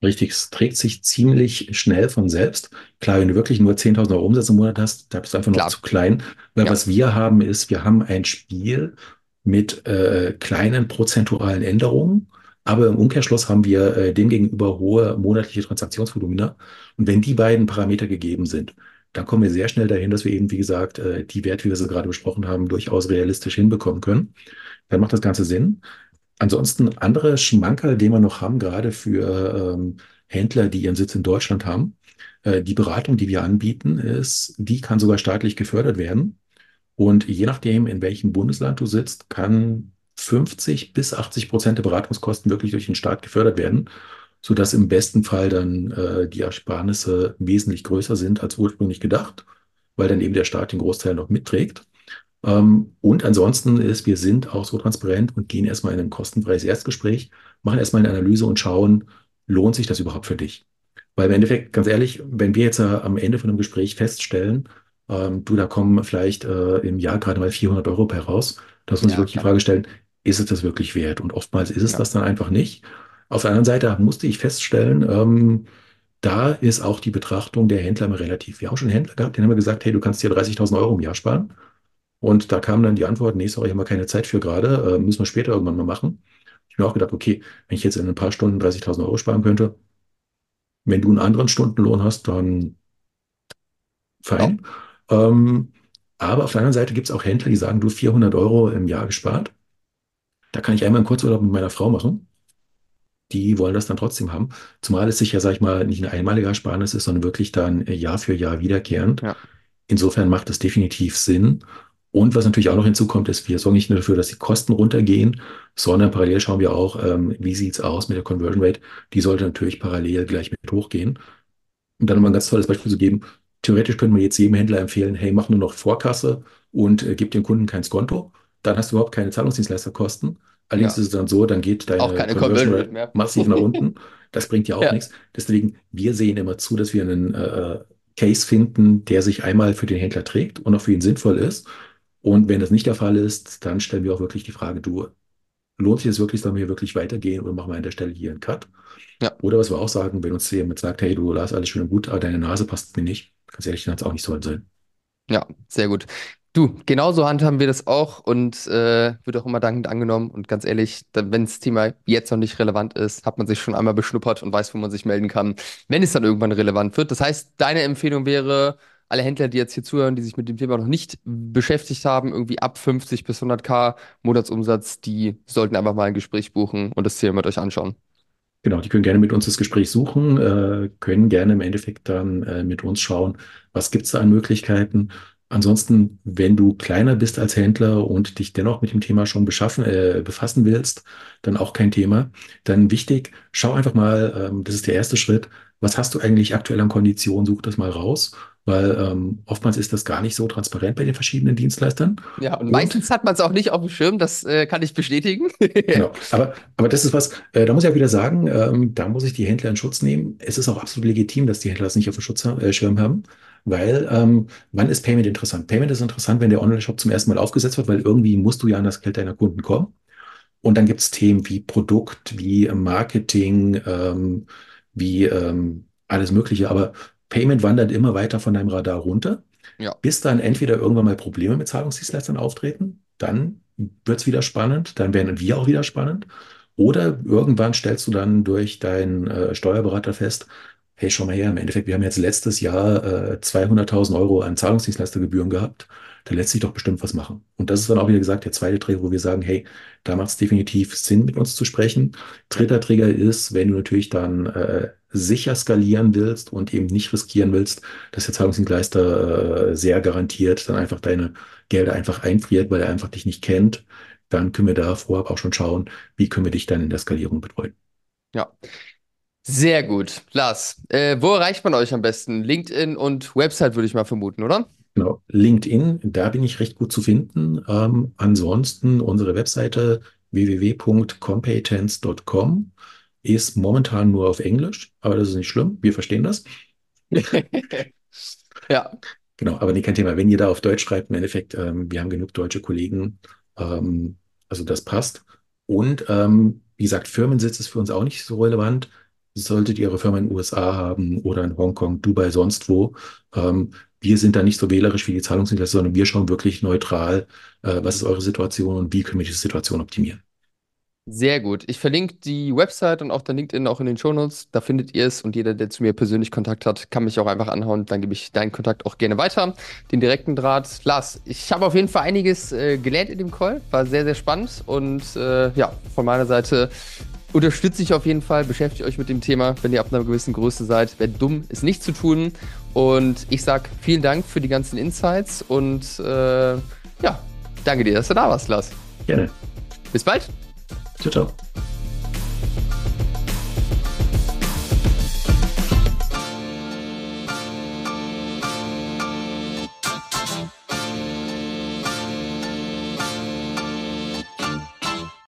Richtig, es trägt sich ziemlich schnell von selbst. Klar, wenn du wirklich nur zehntausend Euro Umsatz im Monat hast, da bist du einfach noch Klar, zu klein. Weil ja, was wir haben, ist, wir haben ein Spiel mit äh, kleinen prozentualen Änderungen, aber im Umkehrschluss haben wir äh, demgegenüber hohe monatliche Transaktionsvolumina. Und wenn die beiden Parameter gegeben sind, dann kommen wir sehr schnell dahin, dass wir eben, wie gesagt, äh, die Werte, wie wir sie gerade besprochen haben, durchaus realistisch hinbekommen können. Dann macht das Ganze Sinn. Ansonsten andere Schmankerl, den wir noch haben, gerade für ähm, Händler, die ihren Sitz in Deutschland haben. Äh, die Beratung, die wir anbieten, ist, die kann sogar staatlich gefördert werden. Und je nachdem, in welchem Bundesland du sitzt, kann fünfzig bis achtzig Prozent der Beratungskosten wirklich durch den Staat gefördert werden, sodass im besten Fall dann äh, die Ersparnisse wesentlich größer sind als ursprünglich gedacht, weil dann eben der Staat den Großteil noch mitträgt. Ähm, und ansonsten ist, wir sind auch so transparent und gehen erstmal in ein kostenfreies Erstgespräch, machen erstmal eine Analyse und schauen, lohnt sich das überhaupt für dich? Weil im Endeffekt, ganz ehrlich, wenn wir jetzt äh, am Ende von einem Gespräch feststellen, ähm, du, da kommen vielleicht äh, im Jahr gerade mal vierhundert Euro per raus, dass wir uns ja, wirklich die klar, Frage stellen, ist es das wirklich wert? Und oftmals ist es ja, das dann einfach nicht. Auf der anderen Seite musste ich feststellen, ähm, da ist auch die Betrachtung der Händler immer relativ. Wir haben schon Händler gehabt, denen haben wir gesagt, hey, du kannst dir dreißigtausend Euro im Jahr sparen. Und da kam dann die Antwort, nee, sorry, haben wir keine Zeit für gerade, äh, müssen wir später irgendwann mal machen. Ich mir auch gedacht, okay, wenn ich jetzt in ein paar Stunden dreißigtausend Euro sparen könnte, wenn du einen anderen Stundenlohn hast, dann ja, fein. Ähm, aber auf der anderen Seite gibt es auch Händler, die sagen, du vierhundert Euro im Jahr gespart. Da kann ich einmal einen Kurzurlaub mit meiner Frau machen. Die wollen das dann trotzdem haben. Zumal es sich ja, sag ich mal, nicht ein einmaliger Ersparnis ist, sondern wirklich dann äh, Jahr für Jahr wiederkehrend. ja, Insofern macht es definitiv Sinn. Und was natürlich auch noch hinzukommt, ist, wir sorgen nicht nur dafür, dass die Kosten runtergehen, sondern parallel schauen wir auch, ähm, wie sieht's aus mit der Conversion Rate. Die sollte natürlich parallel gleich mit hochgehen. Um dann mal ein ganz tolles Beispiel zu geben. Theoretisch könnte man jetzt jedem Händler empfehlen, hey, mach nur noch Vorkasse und äh, gib dem Kunden kein Skonto. Dann hast du überhaupt keine Zahlungsdienstleisterkosten. Allerdings ja. ist es dann so, dann geht Auch deine keine Conversion Conversion Rate Rate mehr. massiv nach unten. Das bringt ja auch Ja, nichts. Deswegen, wir sehen immer zu, dass wir einen äh, Case finden, der sich einmal für den Händler trägt und auch für ihn sinnvoll ist. Und wenn das nicht der Fall ist, dann stellen wir auch wirklich die Frage, du, lohnt sich das wirklich, sollen wir hier wirklich weitergehen oder machen wir an der Stelle hier einen Cut? ja, Oder was wir auch sagen, wenn uns jemand sagt, hey, du, Lars, alles schön und gut, aber deine Nase passt mir nicht. Ganz ehrlich, dann hat es auch nicht sollen sein. ja, sehr gut. Du, genauso handhaben wir das auch und äh, wird auch immer dankend angenommen. Und ganz ehrlich, wenn das Thema jetzt noch nicht relevant ist, hat man sich schon einmal beschnuppert und weiß, wo man sich melden kann, wenn es dann irgendwann relevant wird. Das heißt, deine Empfehlung wäre, alle Händler, die jetzt hier zuhören, die sich mit dem Thema noch nicht beschäftigt haben, irgendwie ab fünfzig bis hunderttausend Monatsumsatz, die sollten einfach mal ein Gespräch buchen und das Thema mit euch anschauen. Genau, die können gerne mit uns das Gespräch suchen, äh, können gerne im Endeffekt dann äh, mit uns schauen, was gibt es da an Möglichkeiten. Ansonsten, wenn du kleiner bist als Händler und dich dennoch mit dem Thema schon beschaffen, äh, befassen willst, dann auch kein Thema. Dann wichtig, schau einfach mal, ähm, das ist der erste Schritt, was hast du eigentlich aktuell an Konditionen, such das mal raus, weil ähm, oftmals ist das gar nicht so transparent bei den verschiedenen Dienstleistern. Ja, und Und meistens hat man es auch nicht auf dem Schirm, das äh, kann ich bestätigen. genau, aber, aber das ist was, äh, da muss ich auch wieder sagen, ähm, da muss ich die Händler in Schutz nehmen. Es ist auch absolut legitim, dass die Händler das nicht auf dem Schutz, äh, Schirm haben, weil ähm, wann ist Payment interessant? Payment ist interessant, wenn der Online-Shop zum ersten Mal aufgesetzt wird, weil irgendwie musst du ja an das Geld deiner Kunden kommen. Und dann gibt es Themen wie Produkt, wie Marketing, ähm, wie ähm, alles Mögliche. Aber Payment wandert immer weiter von deinem Radar runter, Ja, bis dann entweder irgendwann mal Probleme mit Zahlungsdienstleistern auftreten, dann wird es wieder spannend, dann werden wir auch wieder spannend. Oder irgendwann stellst du dann durch deinen äh, Steuerberater fest, hey, schau mal her, im Endeffekt, wir haben jetzt letztes Jahr äh, zweihunderttausend Euro an Zahlungsdienstleistergebühren gehabt. Da lässt sich doch bestimmt was machen. Und das ist dann auch wieder gesagt, der zweite Träger, wo wir sagen, hey, da macht es definitiv Sinn, mit uns zu sprechen. ja, Dritter Trigger ist, wenn du natürlich dann äh, sicher skalieren willst und eben nicht riskieren willst, dass der Zahlungsdienstleister äh, sehr garantiert dann einfach deine Gelder einfach einfriert, weil er einfach dich nicht kennt, dann können wir da vorab auch schon schauen, wie können wir dich dann in der Skalierung betreuen. ja. Sehr gut. Lars, äh, wo erreicht man euch am besten? LinkedIn und Website würde ich mal vermuten, oder? Genau, LinkedIn, da bin ich recht gut zu finden. Ähm, ansonsten unsere Webseite w w w punkt competence punkt com ist momentan nur auf Englisch, aber das ist nicht schlimm, wir verstehen das. Ja, Genau, aber nee, kein Thema. Wenn ihr da auf Deutsch schreibt, im Endeffekt, ähm, wir haben genug deutsche Kollegen, ähm, also das passt. Und ähm, wie gesagt, Firmensitz ist für uns auch nicht so relevant. solltet ihr eure Firma in den U S A haben oder in Hongkong, Dubai, sonst wo. Ähm, wir sind da nicht so wählerisch wie die Zahlungsdienstleister, sondern wir schauen wirklich neutral, äh, was ist eure Situation und wie können wir diese Situation optimieren. Sehr gut. Ich verlinke die Website und auch der LinkedIn auch in den Shownotes. Da findet ihr es und jeder, der zu mir persönlich Kontakt hat, kann mich auch einfach anhauen. Dann gebe ich deinen Kontakt auch gerne weiter. Den direkten Draht. Lars, ich habe auf jeden Fall einiges äh, gelernt in dem Call. War sehr, sehr spannend und äh, ja, von meiner Seite unterstütze ich auf jeden Fall. Beschäftigt euch mit dem Thema, wenn ihr ab einer gewissen Größe seid. Wäre dumm, es nicht zu tun. Und ich sage vielen Dank für die ganzen Insights und äh, ja, danke dir, dass du da warst, Lars. Gerne. Bis bald. Ciao, ciao.